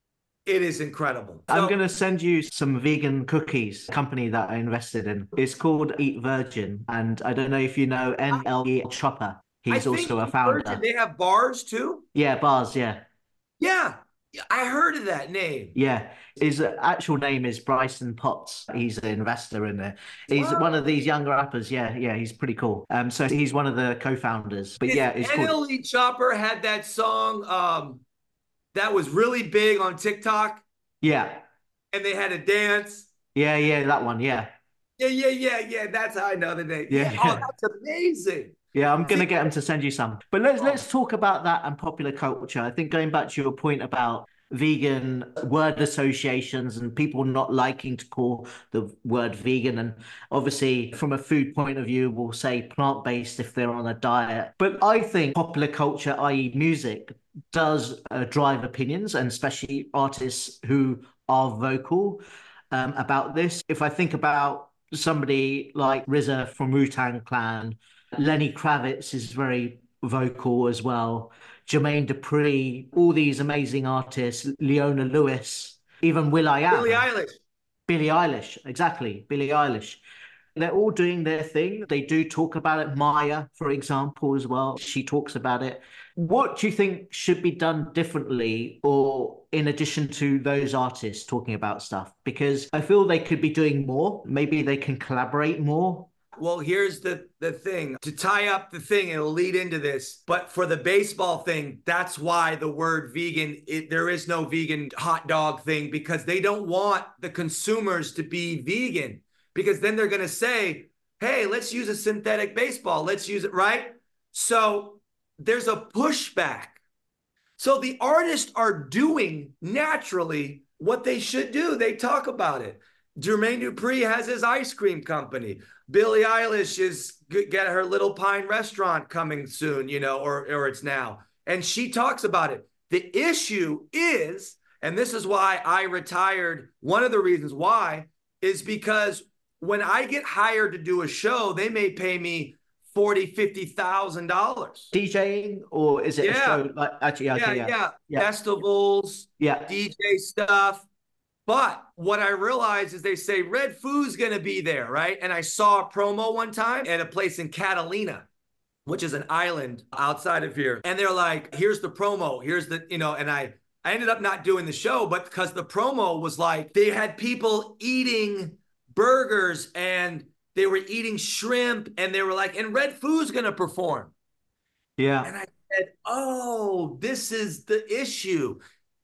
It is incredible. So, I'm going to send you some vegan cookies, company that I invested in. It's called Eat Virgin. And I don't know if you know N L E Chopper. He's also a founder. Virgin, they have bars too? Yeah, bars, yeah. Yeah, I heard of that name. Yeah, his actual name is Bryson Potts. He's an investor in there. He's wow. one of these younger rappers. Yeah, yeah, he's pretty cool. Um, so he's one of the co-founders. But Is yeah, it's N L E called... Chopper had that song um, that was really big on TikTok. Yeah. And they had a dance. Yeah, yeah, that one, yeah. Yeah, yeah, yeah, yeah. That's how I know the name. Yeah. yeah. Oh, that's amazing. Yeah, I'm going to get him to send you some. But let's let's talk about that and popular culture. I think going back to your point about vegan word associations and people not liking to call the word vegan. And obviously, from a food point of view, we'll say plant-based if they're on a diet. But I think popular culture, that is music, does uh, drive opinions, and especially artists who are vocal um, about this. If I think about somebody like R Z A from Wu-Tang Clan, Lenny Kravitz is very vocal as well, Jermaine Dupri, all these amazing artists, Leona Lewis, even Billie will.i.am, Eilish. Billie Eilish, exactly, Billie Eilish. They're all doing their thing. They do talk about it. Maya, for example, as well. She talks about it. What do you think should be done differently, or in addition to those artists talking about stuff? Because I feel they could be doing more. Maybe they can collaborate more. Well, here's the, the thing to tie up the thing, it'll lead into this. But for the baseball thing, that's why the word vegan, it, there is no vegan hot dog thing, because they don't want the consumers to be vegan, because then they're going to say, hey, let's use a synthetic baseball. Let's use it, right? So there's a pushback. So the artists are doing naturally what they should do. They talk about it. Jermaine Dupri has his ice cream company. Billie Eilish is get her Little Pine restaurant coming soon, you know, or, or it's now. And she talks about it. The issue is, and this is why I retired, one of the reasons why is because when I get hired to do a show, they may pay me forty, fifty thousand dollars. DJing, or is it yeah. a show like actually? Okay, yeah, yeah, yeah, yeah, festivals, yeah, D J stuff. But what I realized is they say Red Foo's gonna be there, right? And I saw a promo one time at a place in Catalina, which is an island outside of here. And they're like, here's the promo, here's the, you know, and I I ended up not doing the show, but because the promo was like, they had people eating burgers and they were eating shrimp, and they were like, and Red Foo's gonna perform. yeah. And I said, oh, this is the issue.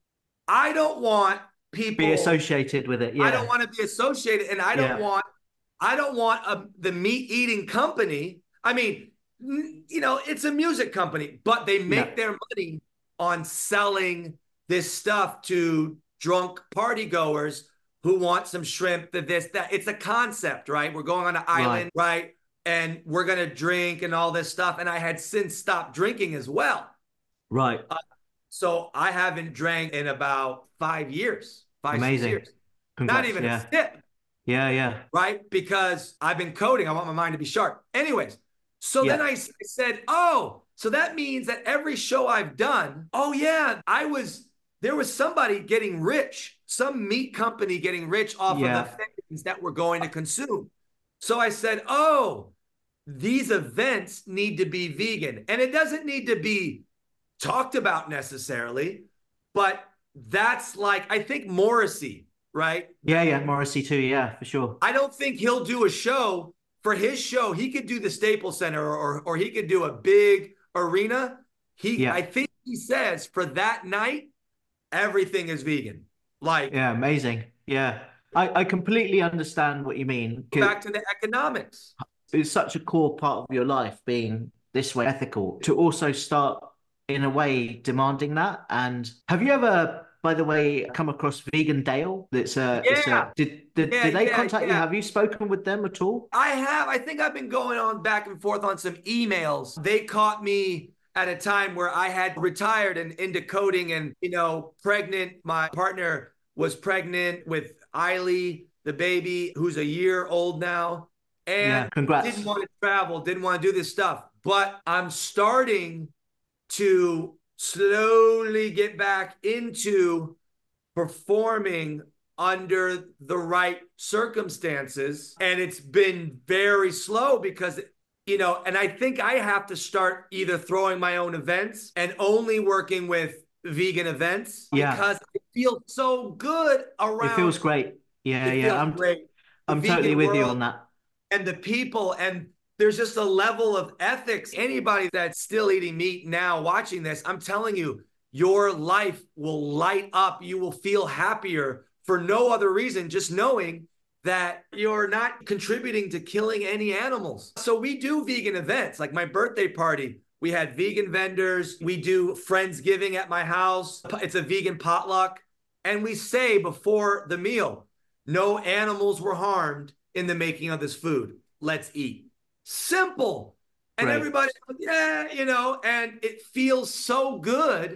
I don't want people Be associated with it. Yeah. I don't want to be associated, and I don't Yeah. want I don't want a, the meat eating company. I mean, you know, it's a music company, but they make Yeah. their money on selling this stuff to drunk party goers who want some shrimp, the this, that. It's a concept, right? We're going on an island, right? right? And we're going to drink and all this stuff. And I had since stopped drinking as well. Right. Uh, so I haven't drank in about five years, five, Amazing. six years. Congrats, Not even yeah. a sip. Yeah, yeah. Right? Because I've been coding. I want my mind to be sharp. Anyways, so Yeah. then I, I said, oh, so that means that every show I've done, oh yeah, I was, there was somebody getting rich, some meat company getting rich off Yeah. of the things that we're going to consume. So I said, oh, these events need to be vegan. And it doesn't need to be talked about necessarily, but that's like, I think Morrissey, right? Yeah, yeah. Morrissey too. Yeah, for sure. I don't think he'll do a show. For his show, he could do the Staples Center, or, or he could do a big arena. He, Yeah. I think he says for that night, everything is vegan. Like, Yeah, amazing. Yeah. I, I completely understand what you mean. 'Cause back to the economics. it's such a core part of your life being this way ethical, to also start in a way demanding that. And have you ever, by the way, come across Vegan Dale? That's a, it's Yeah. a did did, Yeah, did they yeah, contact you? yeah. Have you spoken with them at all? I have. I think I've been going on back and forth on some emails. They caught me at a time where I had retired and into coding and, you know, pregnant. My partner was pregnant with Eiley, the baby, who's a year old now. And Yeah, congrats. didn't want to travel, didn't want to do this stuff. But I'm starting to slowly get back into performing under the right circumstances. And it's been very slow because, you know, and I think I have to start either throwing my own events and only working with vegan events, Yeah. because it feels so good around. It feels great. Yeah, It yeah. feels I'm great. The I'm totally vegan with you world on that. and the people, and there's just a level of ethics. Anybody that's still eating meat now watching this, I'm telling you, your life will light up. You will feel happier for no other reason, just knowing that you're not contributing to killing any animals. So we do vegan events, like my birthday party. We had vegan vendors. We do Friendsgiving at my house. It's a vegan potluck. And we say before the meal, no animals were harmed in the making of this food. Let's eat. Simple. And Right. everybody, yeah, you know, and it feels so good.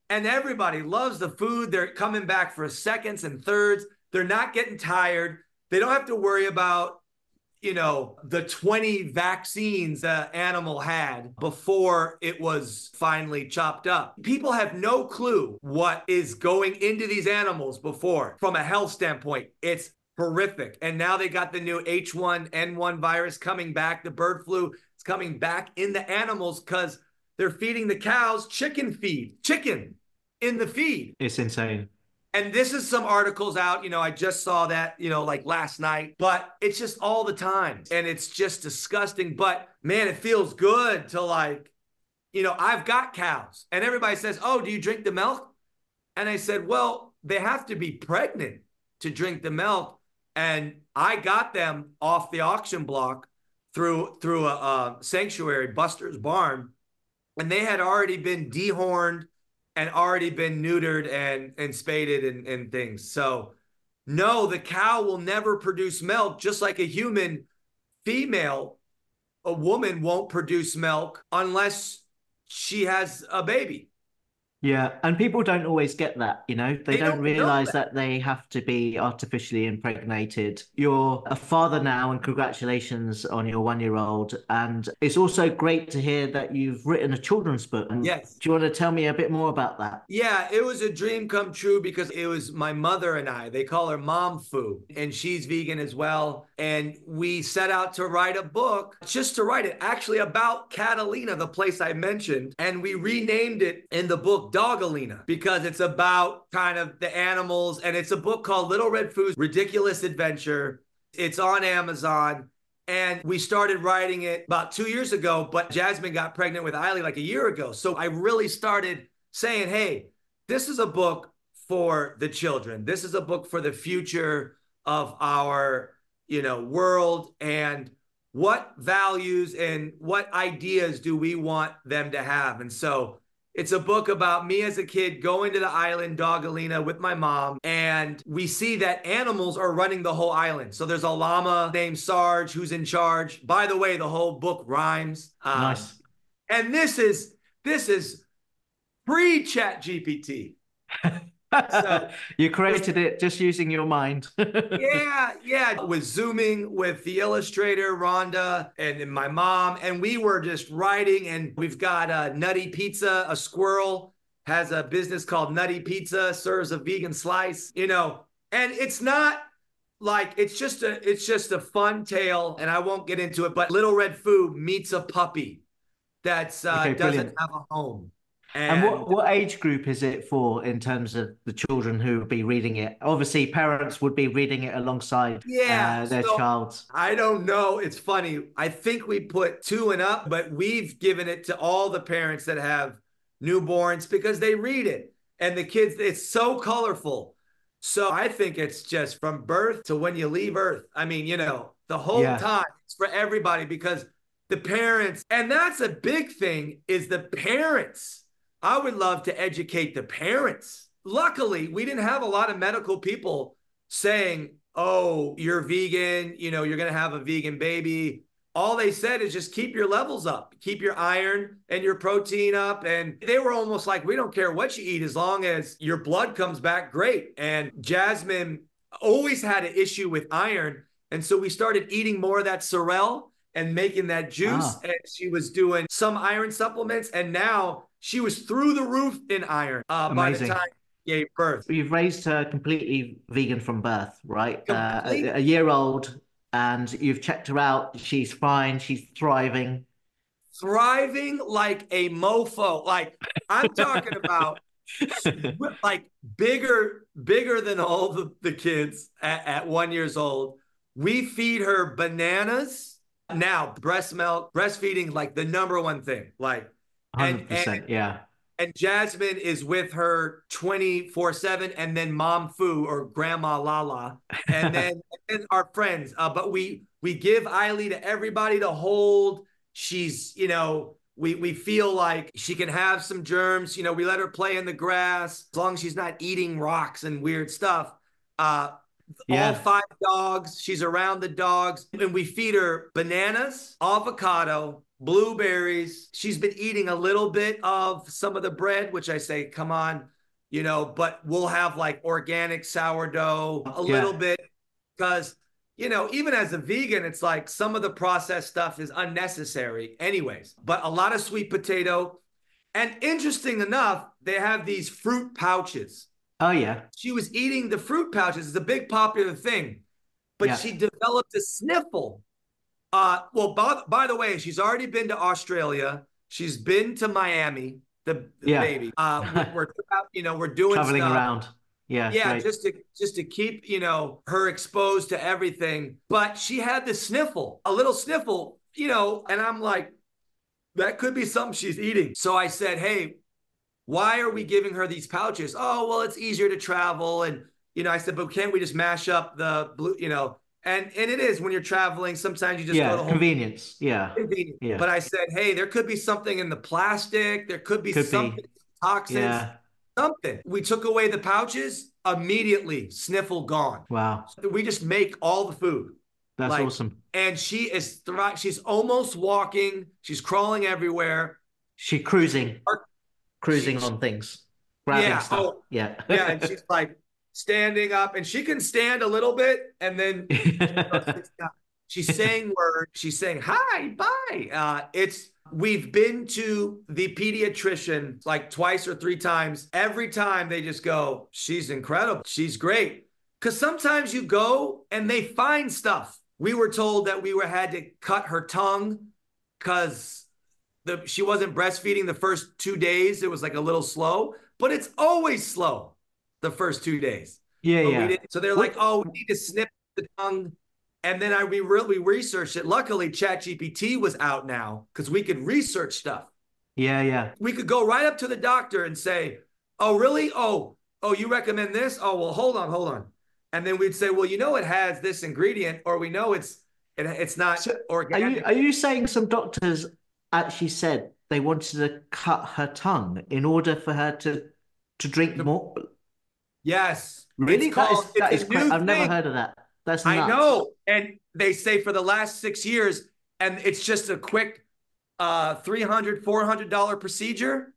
And everybody loves the food. They're coming back for seconds and thirds. They're not getting tired. They don't have to worry about, you know, the twenty vaccines the animal had before it was finally chopped up. People have no clue what is going into these animals before. From a health standpoint, it's horrific. And now they got the new H one N one virus coming back. The bird flu is coming back in the animals because they're feeding the cows chicken feed, chicken in the feed. It's insane. And this is some articles out, you know, I just saw that, you know, like last night, but it's just all the time. And it's just disgusting. But man, it feels good to, like, you know, I've got cows and everybody says, oh, do you drink the milk? And I said, well, they have to be pregnant to drink the milk. And I got them off the auction block through, through a, a sanctuary, Buster's Barn. And they had already been dehorned and already been neutered and, and spaded and, and things. So no, the cow will never produce milk, just like a human female, a woman won't produce milk unless she has a baby. Yeah, and people don't always get that, you know, they, They don't don't know realize that. that they have to be artificially impregnated. You're a father now, and congratulations on your one-year-old. And it's also great to hear that you've written a children's book. And Yes. do you want to tell me a bit more about that? Yeah, it was a dream come true because it was my mother and I. They call her Mom Fu, and she's vegan as well. And we set out to write a book, just to write it, actually about Catalina, the place I mentioned. And we renamed it in the book Dogalina because it's about kind of the animals. And it's a book called Little Red Food's Ridiculous Adventure. It's on Amazon. And we started writing it about two years ago, but Jasmine got pregnant with Eiley like a year ago. So I really started saying, hey, this is a book for the children. This is a book for the future of our, you know, world, and what values and what ideas do we want them to have? And so it's a book about me as a kid going to the island Dogalina with my mom, and we see that animals are running the whole island. So there's a llama named Sarge who's in charge. By the way, the whole book rhymes. Um, Nice. And this is this is pre-Chat G P T. So, you created it just using your mind. yeah, yeah. With Zooming with the illustrator, Rhonda, and, and my mom. And we were just writing. And we've got a Nutty Pizza, a squirrel, has a business called Nutty Pizza, serves a vegan slice, you know. And it's not like, it's just a, it's just a fun tale. And I won't get into it, but Little Red Food meets a puppy that's uh, Okay, doesn't brilliant. have a home. And what, what age group is it for in terms of the children who would be reading it? Obviously, parents would be reading it alongside Yeah, uh, their so child. I don't know. It's funny. I think we put two and up, but we've given it to all the parents that have newborns because they read it. And the kids, it's so colorful. So I think it's just from birth to when you leave Earth. I mean, you know, the whole Yeah. time it's for everybody because the parents, and that's a big thing, is the parents. I would love to educate the parents. Luckily, we didn't have a lot of medical people saying, oh, you're vegan, you know, you're going to have a vegan baby. All they said is just keep your levels up, keep your iron and your protein up. And they were almost like, we don't care what you eat as long as your blood comes back great. And Jasmine always had an issue with iron. And so we started eating more of that sorrel and making that juice. Ah. And she was doing some iron supplements. And now she was through the roof in iron uh, by the Amazing. time she gave birth. You've raised her completely vegan from birth, right? Uh, Complete- a, a year old, and you've checked her out. She's fine. She's thriving. Thriving like a mofo. Like I'm talking about like bigger, bigger than all the, the kids at, at one years old. We feed her bananas. Now, breast milk, breastfeeding, like the number one thing. Like, one and, hundred percent, and, yeah. and Jasmine is with her twenty-four seven, and then Mom Fu or Grandma Lala, and then and our friends. Uh, but we we give Eiley to everybody to hold. She's, you know, we we feel like she can have some germs. You know, we let her play in the grass as long as she's not eating rocks and weird stuff. Uh, all Yeah. five dogs. She's around the dogs. And we feed her bananas, avocado, blueberries. She's been eating a little bit of some of the bread, which I say, come on, you know, but we'll have like organic sourdough, a Yeah. little bit, because, you know, even as a vegan, it's like some of the processed stuff is unnecessary anyways, but a lot of sweet potato. And interesting enough, they have these fruit pouches. Oh, yeah. She was eating the fruit pouches. It's a big popular thing, but Yeah. she developed a sniffle. Uh, well, by, by the way, she's already been to Australia. She's been to Miami, the, the Yeah. baby. Uh, we're, we're, you know, we're doing Traveling stuff. around. Yeah. Yeah, Great. just to just to keep, you know, her exposed to everything. But she had the sniffle, a little sniffle, you know, and I'm like, that could be something she's eating. So I said, hey, why are we giving her these pouches? Oh, well, it's easier to travel. And, you know, I said, but can't we just mash up the blue, you know, and, and it is when you're traveling, sometimes you just yeah. go to home. Convenience. Yeah. Convenient. Yeah. But I said, hey, there could be something in the plastic. There could be Could something, be. toxins, Yeah. something. We took away the pouches, immediately, sniffle gone. Wow. So we just make all the food. That's Like, awesome. And she is, thri- she's almost walking. She's crawling everywhere. She cruising, cruising She- on things, grabbing Yeah, stuff. oh, Yeah. Yeah, and she's like standing up, and she can stand a little bit, and then she's saying words. She's saying hi, bye. Uh, it's we've been to the pediatrician like twice or three times. Every time they just go, she's incredible. She's great. Because sometimes you go and they find stuff. We were told that we were had to cut her tongue because the she wasn't breastfeeding the first two days. It was like a little slow, but it's always slow the first two days. yeah. But Yeah. we didn't, so they're like, oh, we need to snip the tongue. And then I we really researched it. Luckily, ChatGPT was out now because we could research stuff. Yeah. Yeah. We could go right up to the doctor and say, oh, really? Oh, oh, you recommend this? Oh, well, hold on, hold on. And then we'd say, well, you know, it has this ingredient, or we know it's it, it's not So are organic. you are you saying some doctors actually said they wanted to cut her tongue in order for her to to drink more? Yes. Really? It's That is called, that it's is a cra- new I've never thing. heard of that. That's I nuts. know. And they say for the last six years, and it's just a quick uh, three hundred dollars, four hundred dollars procedure.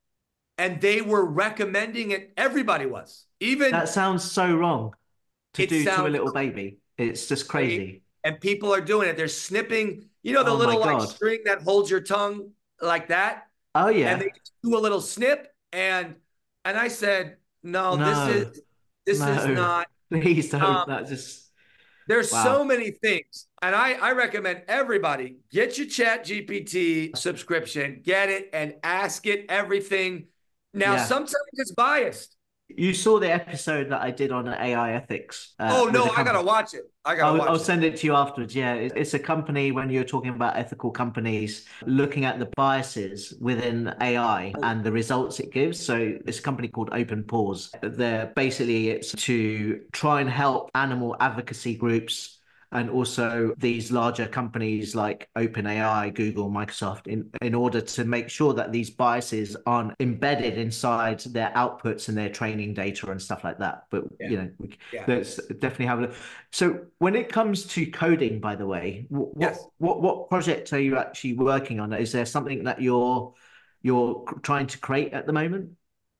And they were recommending it. Everybody was. Even That sounds so wrong to It do to a sounds- little baby. It's just crazy. and people are doing it. They're snipping, you know, the Oh my little like God. string that holds your tongue like that. Oh yeah. And they just do a little snip. And and I said, no, No. this is this is No. not. Please don't. um, that just There's Wow. so many things. And I, I recommend everybody get your Chat G P T subscription, get it and ask it everything. Now, Yeah. sometimes it's biased. You saw the episode that I did on A I ethics. Uh, oh, with no, a I company. got to watch it. I got to I'll, watch I'll it. send it to you afterwards. Yeah, It- it's a company when you're talking about ethical companies looking at the biases within A I and the results it gives. So it's a company called Open Pause. They're basically it's to try and help animal advocacy groups and also these larger companies like OpenAI, Google, Microsoft, in, in order to make sure that these biases aren't embedded inside their outputs and their training data and stuff like that. But, Yeah. you know, we, Yeah. let's definitely have a look. So when it comes to coding, by the way, what, Yes. what, what project are you actually working on? Is there something that you're, you're trying to create at the moment?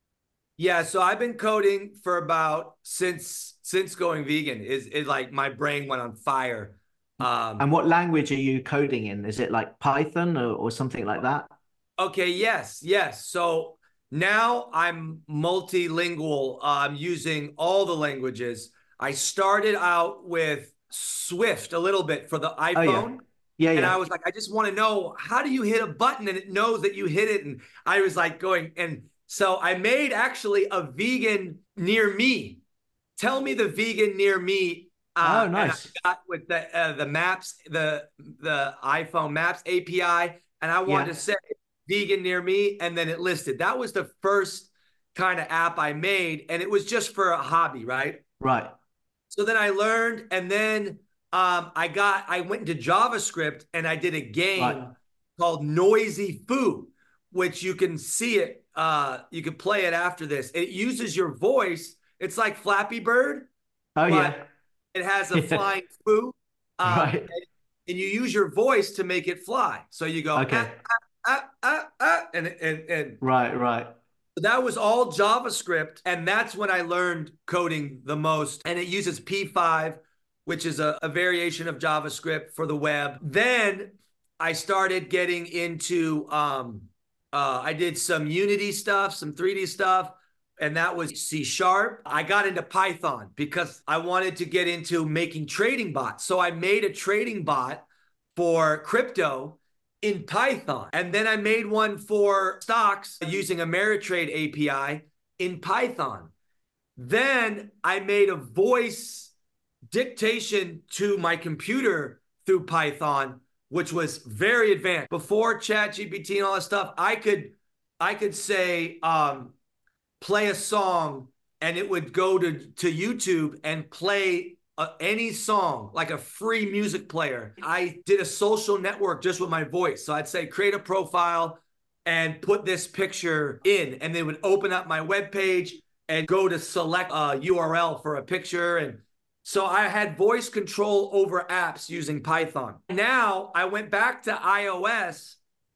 Yeah, so I've been coding for about since since going vegan. Is is like my brain went on fire. Um, And what language are you coding in? Is it like Python or, or something like that? okay, yes, yes. So now I'm multilingual. I'm using all the languages. I started out with Swift a little bit for the Oh, yeah. iPhone. Yeah, And yeah. I was like, I just want to know, how do you hit a button and it knows that you hit it? And I was like going, and so I made actually a vegan near me. Tell me the vegan near me. Uh, Oh, nice. And I got with the uh, the maps, the the iPhone Maps A P I, and I wanted Yeah. to say vegan near me, and then it listed. That was the first kind of app I made, and it was just for a hobby, right? Right. So then I learned, and then um, I got I went into JavaScript and I did a game Right. called Noisy Food, which you can see it. Uh, you can play it after this. It uses your voice. It's like Flappy Bird, Oh, but yeah. It has a Yeah. flying foo, um, Right. and, and you use your voice to make it fly. So you go, Okay. ah, ah, ah, ah, and, and, and Right, right. that was all JavaScript. And that's when I learned coding the most. And it uses P five, which is a, a variation of JavaScript for the web. Then I started getting into, um, uh, I did some Unity stuff, some three D stuff, and that was C Sharp. I got into Python because I wanted to get into making trading bots. So I made a trading bot for crypto in Python. And then I made one for stocks using Ameritrade A P I in Python. Then I made a voice dictation to my computer through Python, which was very advanced. Before ChatGPT and all that stuff, I could I could say um, play a song and it would go to, to YouTube and play uh, any song, like a free music player. I did a social network just with my voice. So I'd say create a profile and put this picture in, and they would open up my webpage and go to select a U R L for a picture. And so I had voice control over apps using Python. Now I went back to iOS,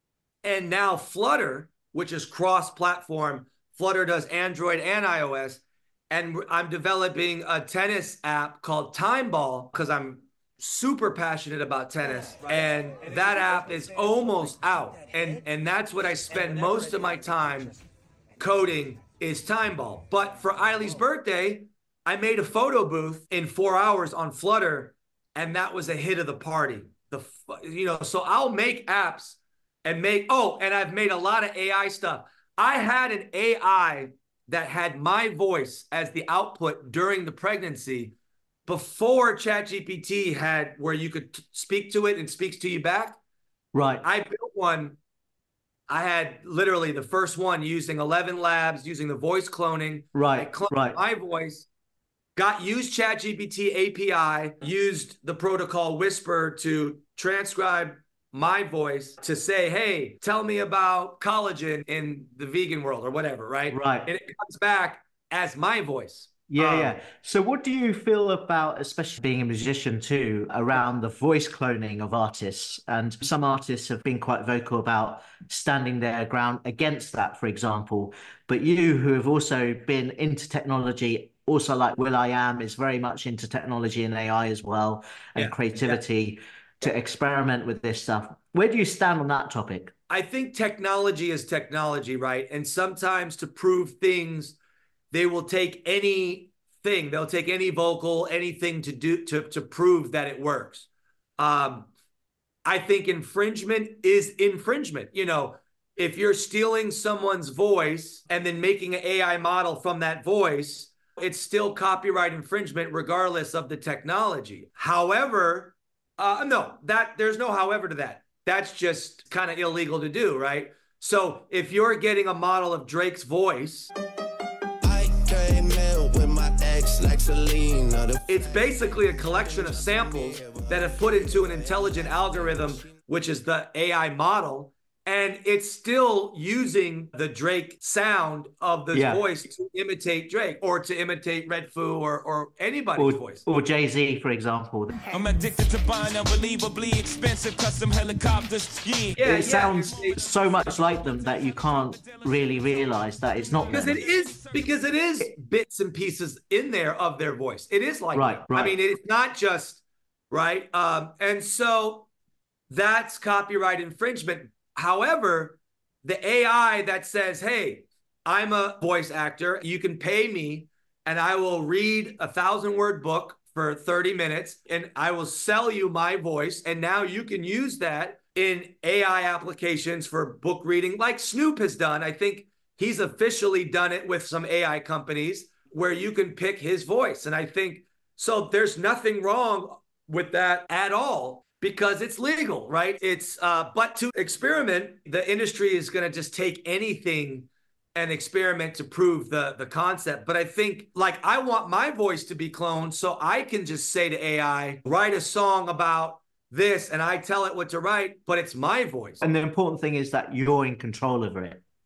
and now Flutter, which is cross-platform, Flutter does Android and iOS. And I'm developing a tennis app called Timeball because I'm super passionate about tennis. And that app is almost out. And, and that's what I spend most of my time coding is Timeball. But for Eileen's birthday, I made a photo booth in four hours on Flutter, and that was a hit of the party. The you know, so I'll make apps and make, oh, and I've made a lot of A I stuff. I had an A I that had my voice as the output during the pregnancy before ChatGPT had where you could t- speak to it and speaks to you back. Right. I built one. I had literally the first one using eleven labs, using the voice cloning. Right, I cloned right. my voice, got used ChatGPT A P I, used the protocol Whisper to transcribe my voice to say, hey, tell me about collagen in the vegan world or whatever, right? Right. And it comes back as my voice. Yeah, Um, yeah. So what do you feel about, especially being a musician too, around the voice cloning of artists? And some artists have been quite vocal about standing their ground against that, for example. But you, who have also been into technology, also like will.i.am is very much into technology and A I as well, and Yeah, creativity to experiment with this stuff. Where do you stand on that topic? I think technology is technology, right? And sometimes to prove things, they will take anything. They'll take any vocal, anything to do to, to prove that it works. Um, I think infringement is infringement. You know, if you're stealing someone's voice and then making an A I model from that voice, it's still copyright infringement regardless of the technology. However, uh, no, that there's no however to that. That's just kind of illegal to do, right? So if you're getting a model of Drake's voice, I came in with my ex like Selena. it's basically a collection of samples that have put into an intelligent algorithm, which is the A I model, and it's still using the Drake sound of the Yeah. voice to imitate Drake or to imitate Redfoo or, or anybody's Or, voice. or Jay-Z, for example. I'm addicted to buying unbelievably expensive custom helicopters. Yeah. Yeah, It sounds so much like them that you can't really realize that it's not because them. it is because it is bits and pieces in there of their voice. It is like Right, that. right. I mean, it's not just right. Um, and so that's copyright infringement. However, the A I that says, hey, I'm a voice actor, you can pay me and I will read a thousand word book for thirty minutes and I will sell you my voice. And now you can use that in A I applications for book reading like Snoop has done. I think he's officially done it with some A I companies where you can pick his voice. And I think, so there's nothing wrong with that at all because it's legal, right? It's, uh, but to experiment, the industry is going to just take anything and experiment to prove the, the concept. But I think like I want my voice to be cloned so I can just say to A I, write a song about this and I tell it what to write, but it's my voice. And the important thing is that you're in control over it.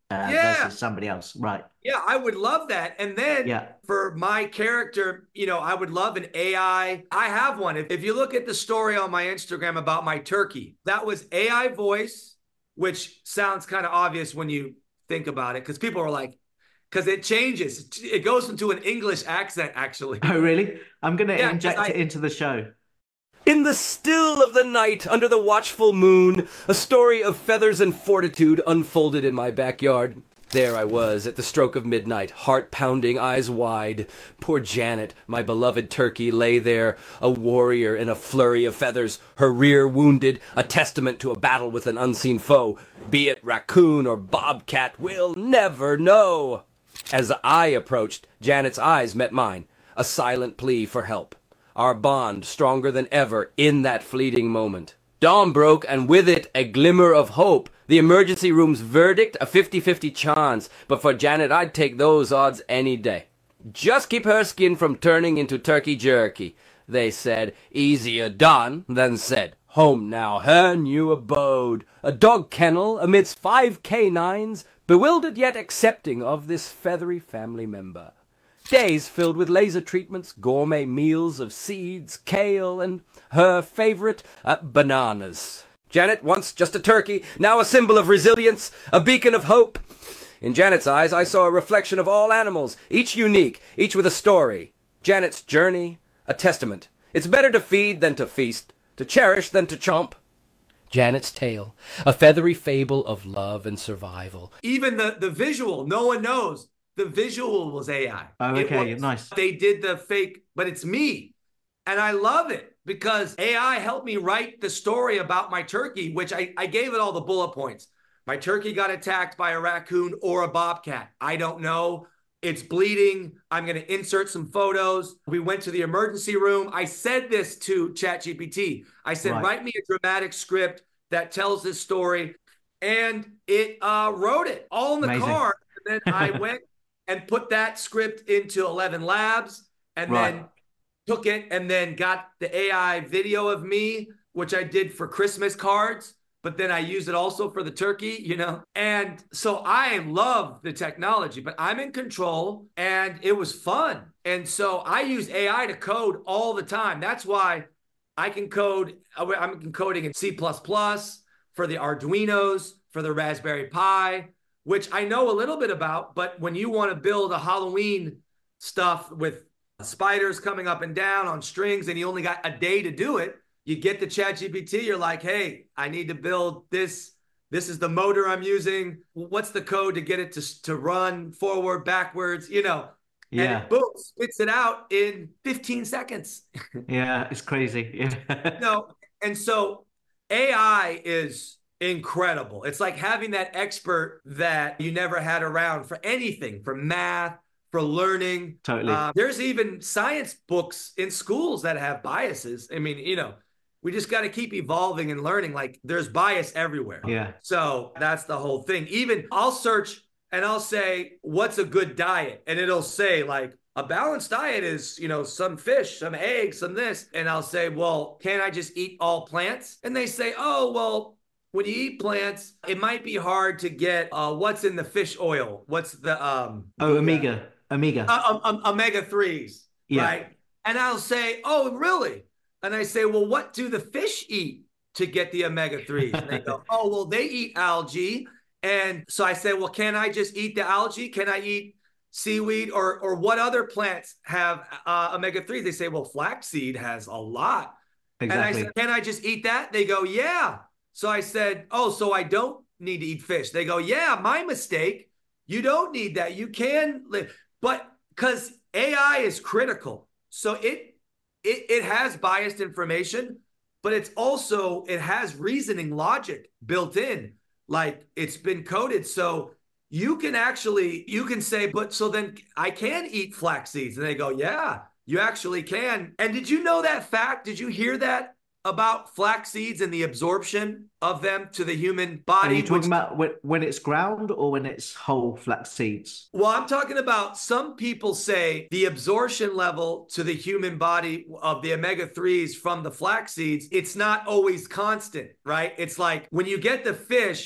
uh, Yeah. versus somebody else. Right. Yeah, I would love that. And then Yeah. for my character, you know, I would love an A I. I have one. If, if you look at the story on my Instagram about my turkey, that was A I voice, which sounds kind of obvious when you think about it, because people are like, because it changes. It goes into an English accent, actually. Oh, really? I'm going to Yeah, 'cause inject I- it into the show. In the still of the night, under the watchful moon, a story of feathers and fortitude unfolded in my backyard. There I was, at the stroke of midnight, heart pounding, eyes wide. Poor Janet, my beloved turkey, lay there, a warrior in a flurry of feathers, her rear wounded, a testament to a battle with an unseen foe. Be it raccoon or bobcat, we'll never know. As I approached, Janet's eyes met mine, a silent plea for help. Our bond stronger than ever in that fleeting moment. Dawn broke, and with it a glimmer of hope. The emergency room's verdict, a fifty-fifty chance, but for Janet I'd take those odds any day. Just keep her skin from turning into turkey jerky, they said. Easier done than said. Home now, her new abode. A dog kennel amidst five canines, bewildered yet accepting of this feathery family member. Days filled with laser treatments, gourmet meals of seeds, kale, and her favorite, uh, bananas. Janet, once just a turkey, now a symbol of resilience, a beacon of hope. In Janet's eyes, I saw a reflection of all animals, each unique, each with a story. Janet's journey, a testament. It's better to feed than to feast, to cherish than to chomp. Janet's tale, a feathery fable of love and survival. Even the, the visual, no one knows. The visual was A I. Oh, okay, was, nice. They did the fake, but it's me. And I love it because A I helped me write the story about my turkey, which I, I gave it all the bullet points. My turkey got attacked by a raccoon or a bobcat. I don't know. It's bleeding. I'm going to insert some photos. We went to the emergency room. I said this to ChatGPT. I said, right. write me a dramatic script that tells this story. And it uh, wrote it all in the Amazing. car. And then I went and put that script into eleven labs and right. then took it and then got the A I video of me, which I did for Christmas cards, but then I used it also for the turkey, you know? And so I love the technology, but I'm in control and it was fun. And so I use A I to code all the time. That's why I can code, I'm coding in C plus plus for the Arduinos, for the Raspberry Pi, which I know a little bit about, but when you want to build a Halloween stuff with spiders coming up and down on strings and you only got a day to do it, you get the ChatGPT, you're like, hey, I need to build this. This is the motor I'm using. What's the code to get it to, to run forward, backwards, you know? Yeah. And it, boom, spits it out in fifteen seconds. Yeah, it's crazy. Yeah. No, and so A I is incredible. It's like having that expert that you never had around for anything, for math, for learning. Totally. Uh, there's even science books in schools that have biases. I mean, you know, we just got to keep evolving and learning. Like there's bias everywhere. Yeah. So that's the whole thing. Even I'll search and I'll say, what's a good diet? And it'll say like, a balanced diet is, you know, some fish, some eggs, some this. And I'll say, well, can't I just eat all plants? And they say, oh, well, when you eat plants, it might be hard to get uh, what's in the fish oil. What's the um? Oh, the, omega, uh, omega, uh, um, omega threes, yeah. right? And I'll say, oh, really? And I say, well, what do the fish eat to get the omega threes? And they go, oh, well, they eat algae. And so I say, well, can I just eat the algae? Can I eat seaweed or or what other plants have uh, omega threes? They say, well, flaxseed has a lot. Exactly. And I said, can I just eat that? They go, yeah. So I said, oh, so I don't need to eat fish. They go, yeah, my mistake. You don't need that. You can live. But because A I is critical. So it, it, it has biased information, but it's also, it has reasoning logic built in. Like it's been coded. So you can actually, you can say, but so then I can eat flax seeds. And they go, yeah, you actually can. And did you know that fact? Did you hear that about flax seeds and the absorption of them to the human body? Are you talking which, about when, when it's ground or when it's whole flax seeds? Well, I'm talking about some people say the absorption level to the human body of the omega threes from the flax seeds, it's not always constant, right? It's like when you get the fish,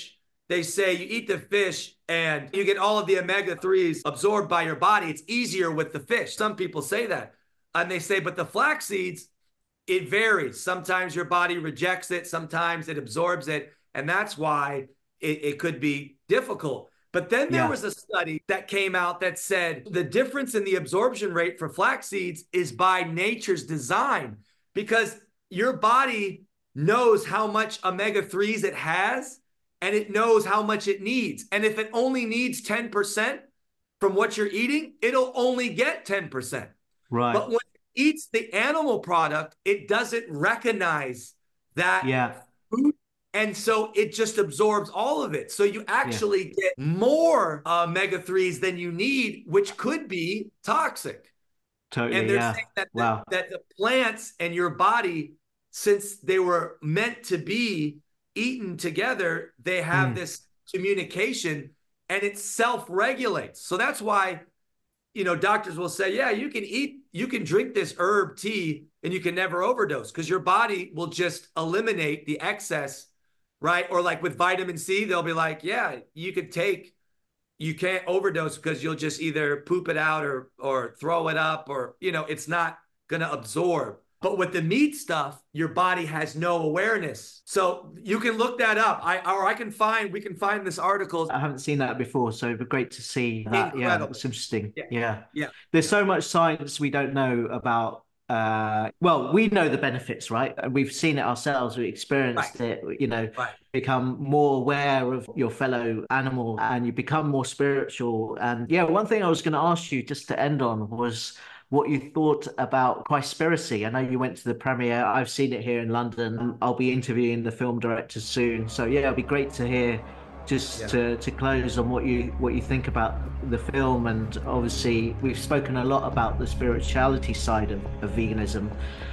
they say you eat the fish and you get all of the omega threes absorbed by your body. It's easier with the fish. Some people say that. And they say, but the flax seeds, it varies. Sometimes your body rejects it. Sometimes it absorbs it. And that's why it, it could be difficult. But then there yeah. was a study that came out that said the difference in the absorption rate for flax seeds is by nature's design, because your body knows how much omega threes it has, and it knows how much it needs. And if it only needs ten percent from what you're eating, it'll only get ten percent. Right. But when it eats the animal product, it doesn't recognize that yeah. food. And so it just absorbs all of it. So you actually yeah. get more omega threes than you need, which could be toxic. Totally, and they're yeah. saying that, wow. the, that the plants and your body, since they were meant to be eaten together, they have mm. this communication, and it self-regulates. So that's why, you know, doctors will say, yeah, you can eat, you can drink this herb tea and you can never overdose, because your body will just eliminate the excess, right? Or like with vitamin C, they'll be like, yeah, you could take, you can't overdose because you'll just either poop it out or, or throw it up, or, you know, it's not going to absorb. But with the meat stuff, your body has no awareness. So you can look that up. I or I can find, we can find this article. I haven't seen that before, so it'd be great to see that. Incredible. Yeah, it's interesting. Yeah. yeah. Yeah. There's so much science we don't know about. Uh, well, we know the benefits, right? And we've seen it ourselves. We experienced right. it, you know, right. become more aware of your fellow animal, and you become more spiritual. And yeah, one thing I was going to ask you just to end on was what you thought about Christspiracy. I know you went to the premiere. I've seen it here in London. I'll be interviewing the film director soon. So yeah, it'll be great to hear just yeah. to, to close on what you what you think about the film. And obviously we've spoken a lot about the spirituality side of, of veganism.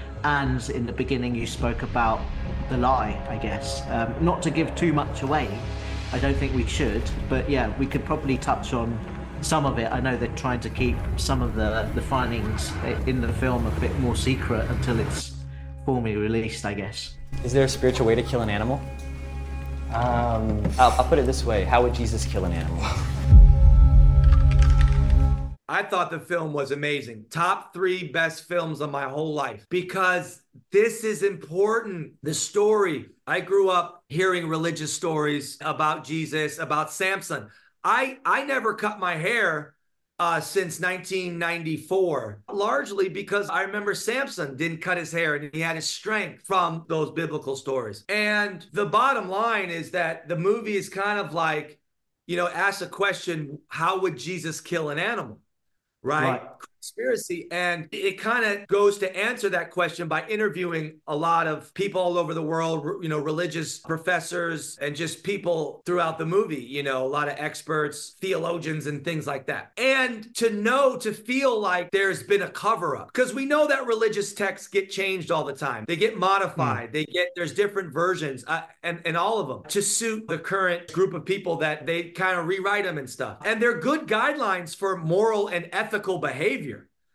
And in the beginning you spoke about the lie, I guess. Um, not to give too much away, I don't think we should, but yeah, we could probably touch on some of it. I know they're trying to keep some of the, the findings in the film a bit more secret until it's formally released, I guess. Is there a spiritual way to kill an animal? Um, I'll, I'll put it this way. How would Jesus kill an animal? I thought the film was amazing. Top three best films of my whole life, because this is important. The story. I grew up hearing religious stories about Jesus, about Samson. I, I never cut my hair uh, since nineteen ninety-four, largely because I remember Samson didn't cut his hair and he had his strength from those biblical stories. And the bottom line is that the movie is kind of like, you know, ask a question, how would Jesus kill an animal? Right? right. Conspiracy. And it kind of goes to answer that question by interviewing a lot of people all over the world, you know, religious professors and just people throughout the movie, you know, a lot of experts, theologians and things like that. And to know, to feel like there's been a cover up, because we know that religious texts get changed all the time. They get modified. Mm. They get, there's different versions uh, and, and all of them to suit the current group of people that they kind of rewrite them and stuff. And they're good guidelines for moral and ethical behavior.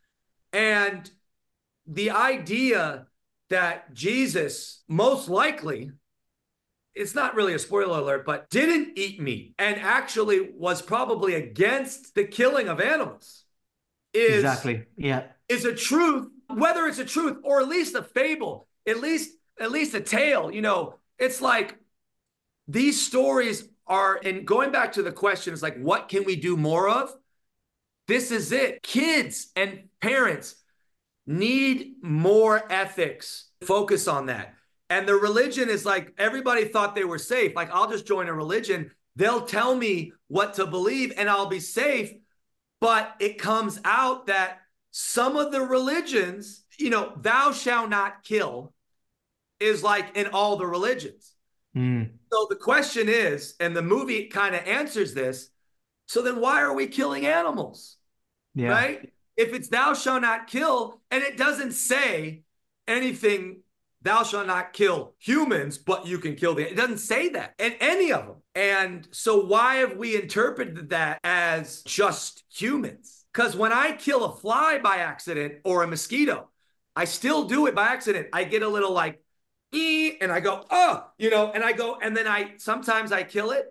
And the idea that Jesus most likely, it's not really a spoiler alert, but didn't eat meat and actually was probably against the killing of animals is, exactly. yeah. is a truth, whether it's a truth or at least a fable, at least, at least a tale. You know, it's like these stories are, and going back to the question, is like, what can we do more of? This is it. Kids and parents need more ethics. Focus on that. And the religion is like, everybody thought they were safe. Like, I'll just join a religion. They'll tell me what to believe and I'll be safe. But it comes out that some of the religions, you know, thou shalt not kill is like in all the religions. Mm. So the question is, and the movie kind of answers this, so then why are we killing animals? Yeah. Right? If it's thou shalt not kill, and it doesn't say anything, thou shalt not kill humans, but you can kill the, it doesn't say that in any of them. And so why have we interpreted that as just humans? Because when I kill a fly by accident or a mosquito, I still do it by accident. I get a little like, ee, and I go, oh, you know, and I go, and then I, sometimes I kill it.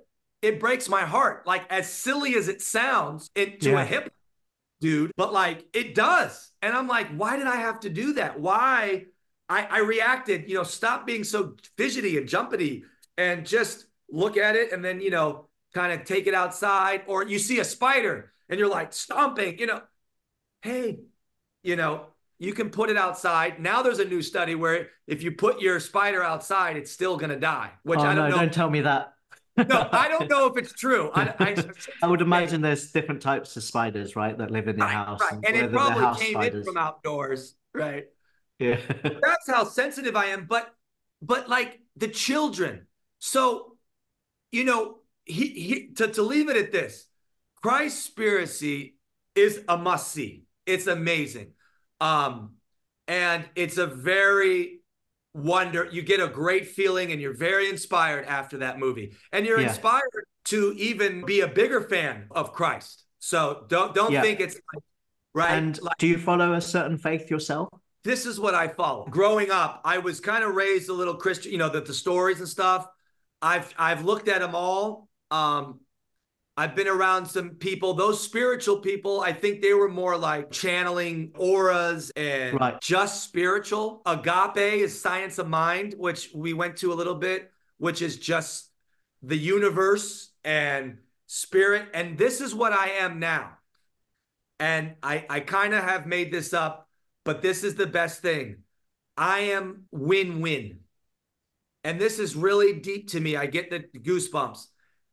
it breaks my heart. Like, as silly as it sounds it, to Yeah. a hip dude, but like it does. And I'm like, why did I have to do that? Why? I, I reacted, you know, stop being so fidgety and jumpity and just look at it and then, you know, kind of take it outside. Or you see a spider and you're like stomping, you know, hey, you know, you can put it outside. Now there's a new study where if you put your spider outside, it's still going to die, which Oh, I don't no, know. don't tell me that. No, I don't know if it's true. I, I, I would imagine there's different types of spiders, right, that live in your right, house. right. And it whether they're probably house came spiders. in from outdoors, right? Yeah. That's how sensitive I am. But, but like the children. So, you know, he, he to, to leave it at this, Christspiracy is a must see. It's amazing. Um, and it's a very wonder, you get a great feeling and you're very inspired after that movie. And you're Yeah. inspired to even be a bigger fan of Christ. So don't don't Yeah. think it's like, right. And like, do you follow a certain faith yourself? this is what I follow. Growing up, I was kind of raised a little Christian, you know, the, the stories and stuff. I've I've looked at them all. Um, I've been around some people, those spiritual people, I think they were more like channeling auras and Right. just spiritual. Agape is science of mind, which we went to a little bit, which is just the universe and spirit. And this is what I am now. And I, I kind of have made this up, but this is the best thing. I am win-win. And this is really deep to me. I get the goosebumps.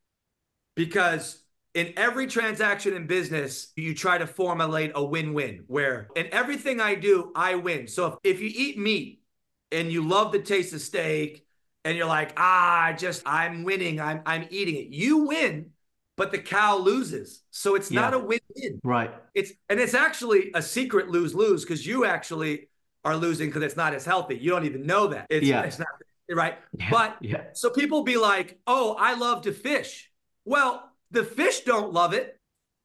Because in every transaction in business, you try to formulate a win-win where in everything I do, I win. So if, if you eat meat and you love the taste of steak and you're like, ah, I just, I'm winning, I'm, I'm eating it. You win, but the cow loses. So it's Yeah. not a win-win. Right. It's, and it's actually a secret lose-lose because you actually are losing because it's not as healthy. You don't even know that. It's, Yeah. it's not, right? Yeah. But Yeah. so people be like, oh, I love to fish. Well, the fish don't love it,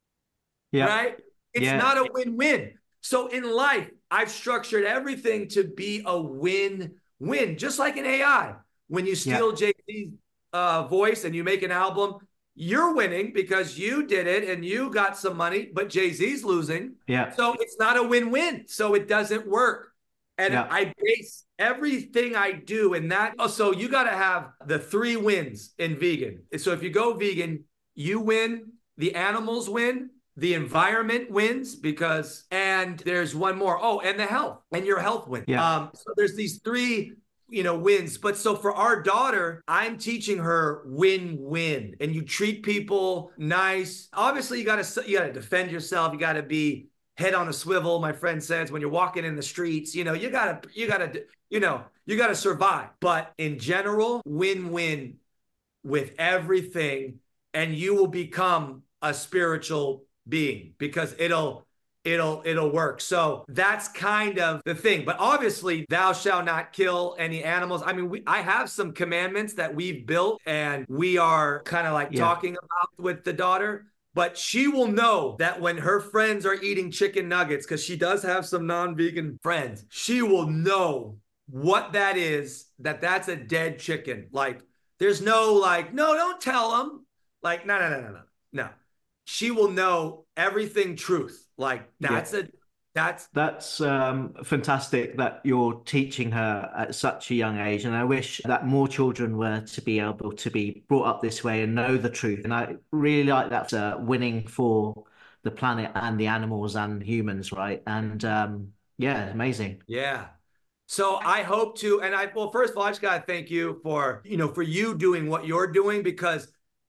Yeah. right? It's Yeah. not a win-win. So in life, I've structured everything to be a win-win, just like in A I. When you steal Yeah. Jay-Z's uh, voice and you make an album, you're winning because you did it and you got some money, but Jay-Z's losing. Yeah. So it's not a win-win. So it doesn't work. And Yeah. I base everything I do in that. Oh, so you got to have the three wins in vegan. So if you go vegan, you win, the animals win, the environment wins because, and there's one more. Oh, and the health, and your health wins. Yeah. Um, so there's these three, you know, wins. But so for our daughter, I'm teaching her win-win, and you treat people nice. Obviously, you got to you got to defend yourself. You got to be head on a swivel, my friend says, when you're walking in the streets, you know, you gotta, you gotta, you know, you gotta survive. But in general, win-win with everything, and you will become a spiritual being because it'll, it'll, it'll work. So that's kind of the thing. But obviously, thou shalt not kill any animals. I mean, we, I have some commandments that we've built, and we are kind of like Yeah. talking about with the daughter. But she will know that when her friends are eating chicken nuggets, because she does have some non-vegan friends, she will know what that is, that that's a dead chicken. Like, there's no like, no, don't tell them. Like, no, no, no, no, no, no. She will know everything truth. Like, that's Yeah. a, that's, That's um, fantastic that you're teaching her at such a young age. And I wish that more children were to be able to be brought up this way and know the truth. And I really like that uh, winning for the planet and the animals and humans, right? And um, yeah, amazing. yeah. So I hope to, and I, well, first of all, I just got to thank you for, you know, for you doing what you're doing, because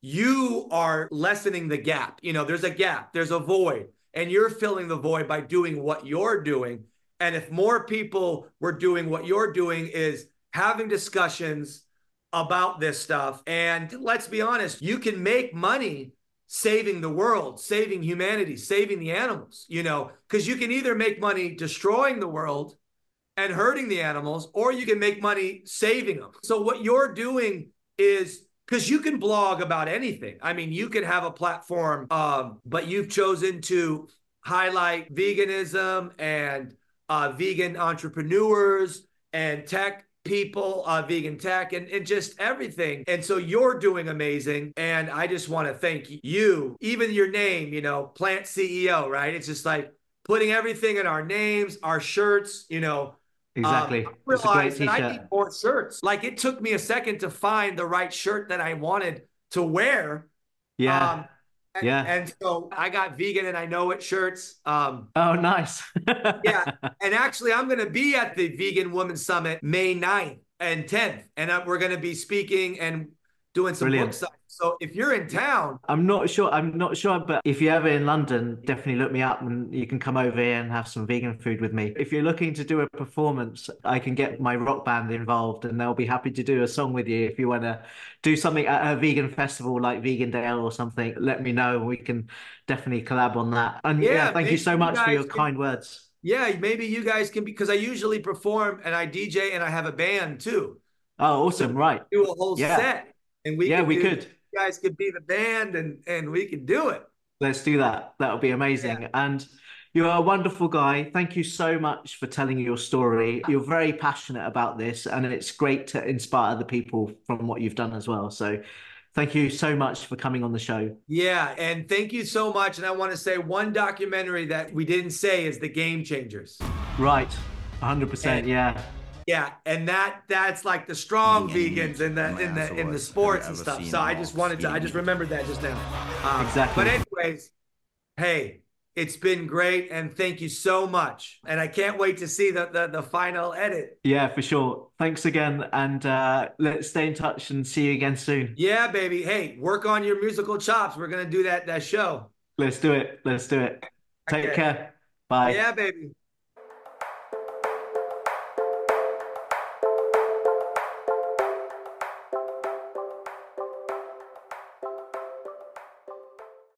you are lessening the gap. You know, there's a gap, there's a void, and you're filling the void by doing what you're doing. And if more people were doing what you're doing, is having discussions about this stuff. And let's be honest, you can make money saving the world, saving humanity, saving the animals, you know, because you can either make money destroying the world and hurting the animals, or you can make money saving them. So what you're doing is, because you can blog about anything. I mean, you could have a platform, um, but you've chosen to highlight veganism and uh, vegan entrepreneurs and tech. people, uh, Vegan Tech, and, and just everything. And so you're doing amazing. And I just want to thank you, even your name, you know, Plant C E O, right? It's just like putting everything in our names, our shirts, you know. Exactly. Um, I It's a great realized that I t-shirt. need more shirts. Like it took me a second to find the right shirt that I wanted to wear. Yeah. Um, and, Yeah. and so I got Vegan and I Know It shirts. Um, Oh, nice. yeah. And actually, I'm going to be at the Vegan Women Summit May ninth and tenth. And uh, we're going to be speaking and doing some Brilliant. book stuff. So if you're in town, I'm not sure. I'm not sure, but if you're ever in London, definitely look me up and you can come over here and have some vegan food with me. If you're looking to do a performance, I can get my rock band involved and they'll be happy to do a song with you. If you want to do something at a vegan festival like Vegan Dale or something, let me know. We can definitely collab on that. And yeah, Yeah, thank you maybe so you much for guys your can- kind words. yeah, maybe you guys can, because I usually perform and I D J and I have a band too. Oh, awesome. Right. Do a whole Yeah. set. And we Yeah, could we do- could. You guys could be the band and, and we could do it. Let's do that. That would be amazing. Yeah. And you're a wonderful guy. Thank you so much for telling your story. You're very passionate about this, and it's great to inspire other people from what you've done as well. So thank you so much for coming on the show. Yeah, and thank you so much. And I want to say one documentary that we didn't say is The Game Changers. Right. one hundred percent. And- Yeah. Yeah, and that that's like the strong vegans in the in the in the sports and stuff. So I just wanted to I just remembered that just now. Um, Exactly. But anyways, hey, it's been great and thank you so much. And I can't wait to see the the, the final edit. Yeah, for sure. Thanks again. And uh, let's stay in touch and see you again soon. Yeah, baby. Hey, work on your musical chops. We're gonna do that that show. Let's do it. Let's do it. Take Okay. care. Bye. Yeah, baby.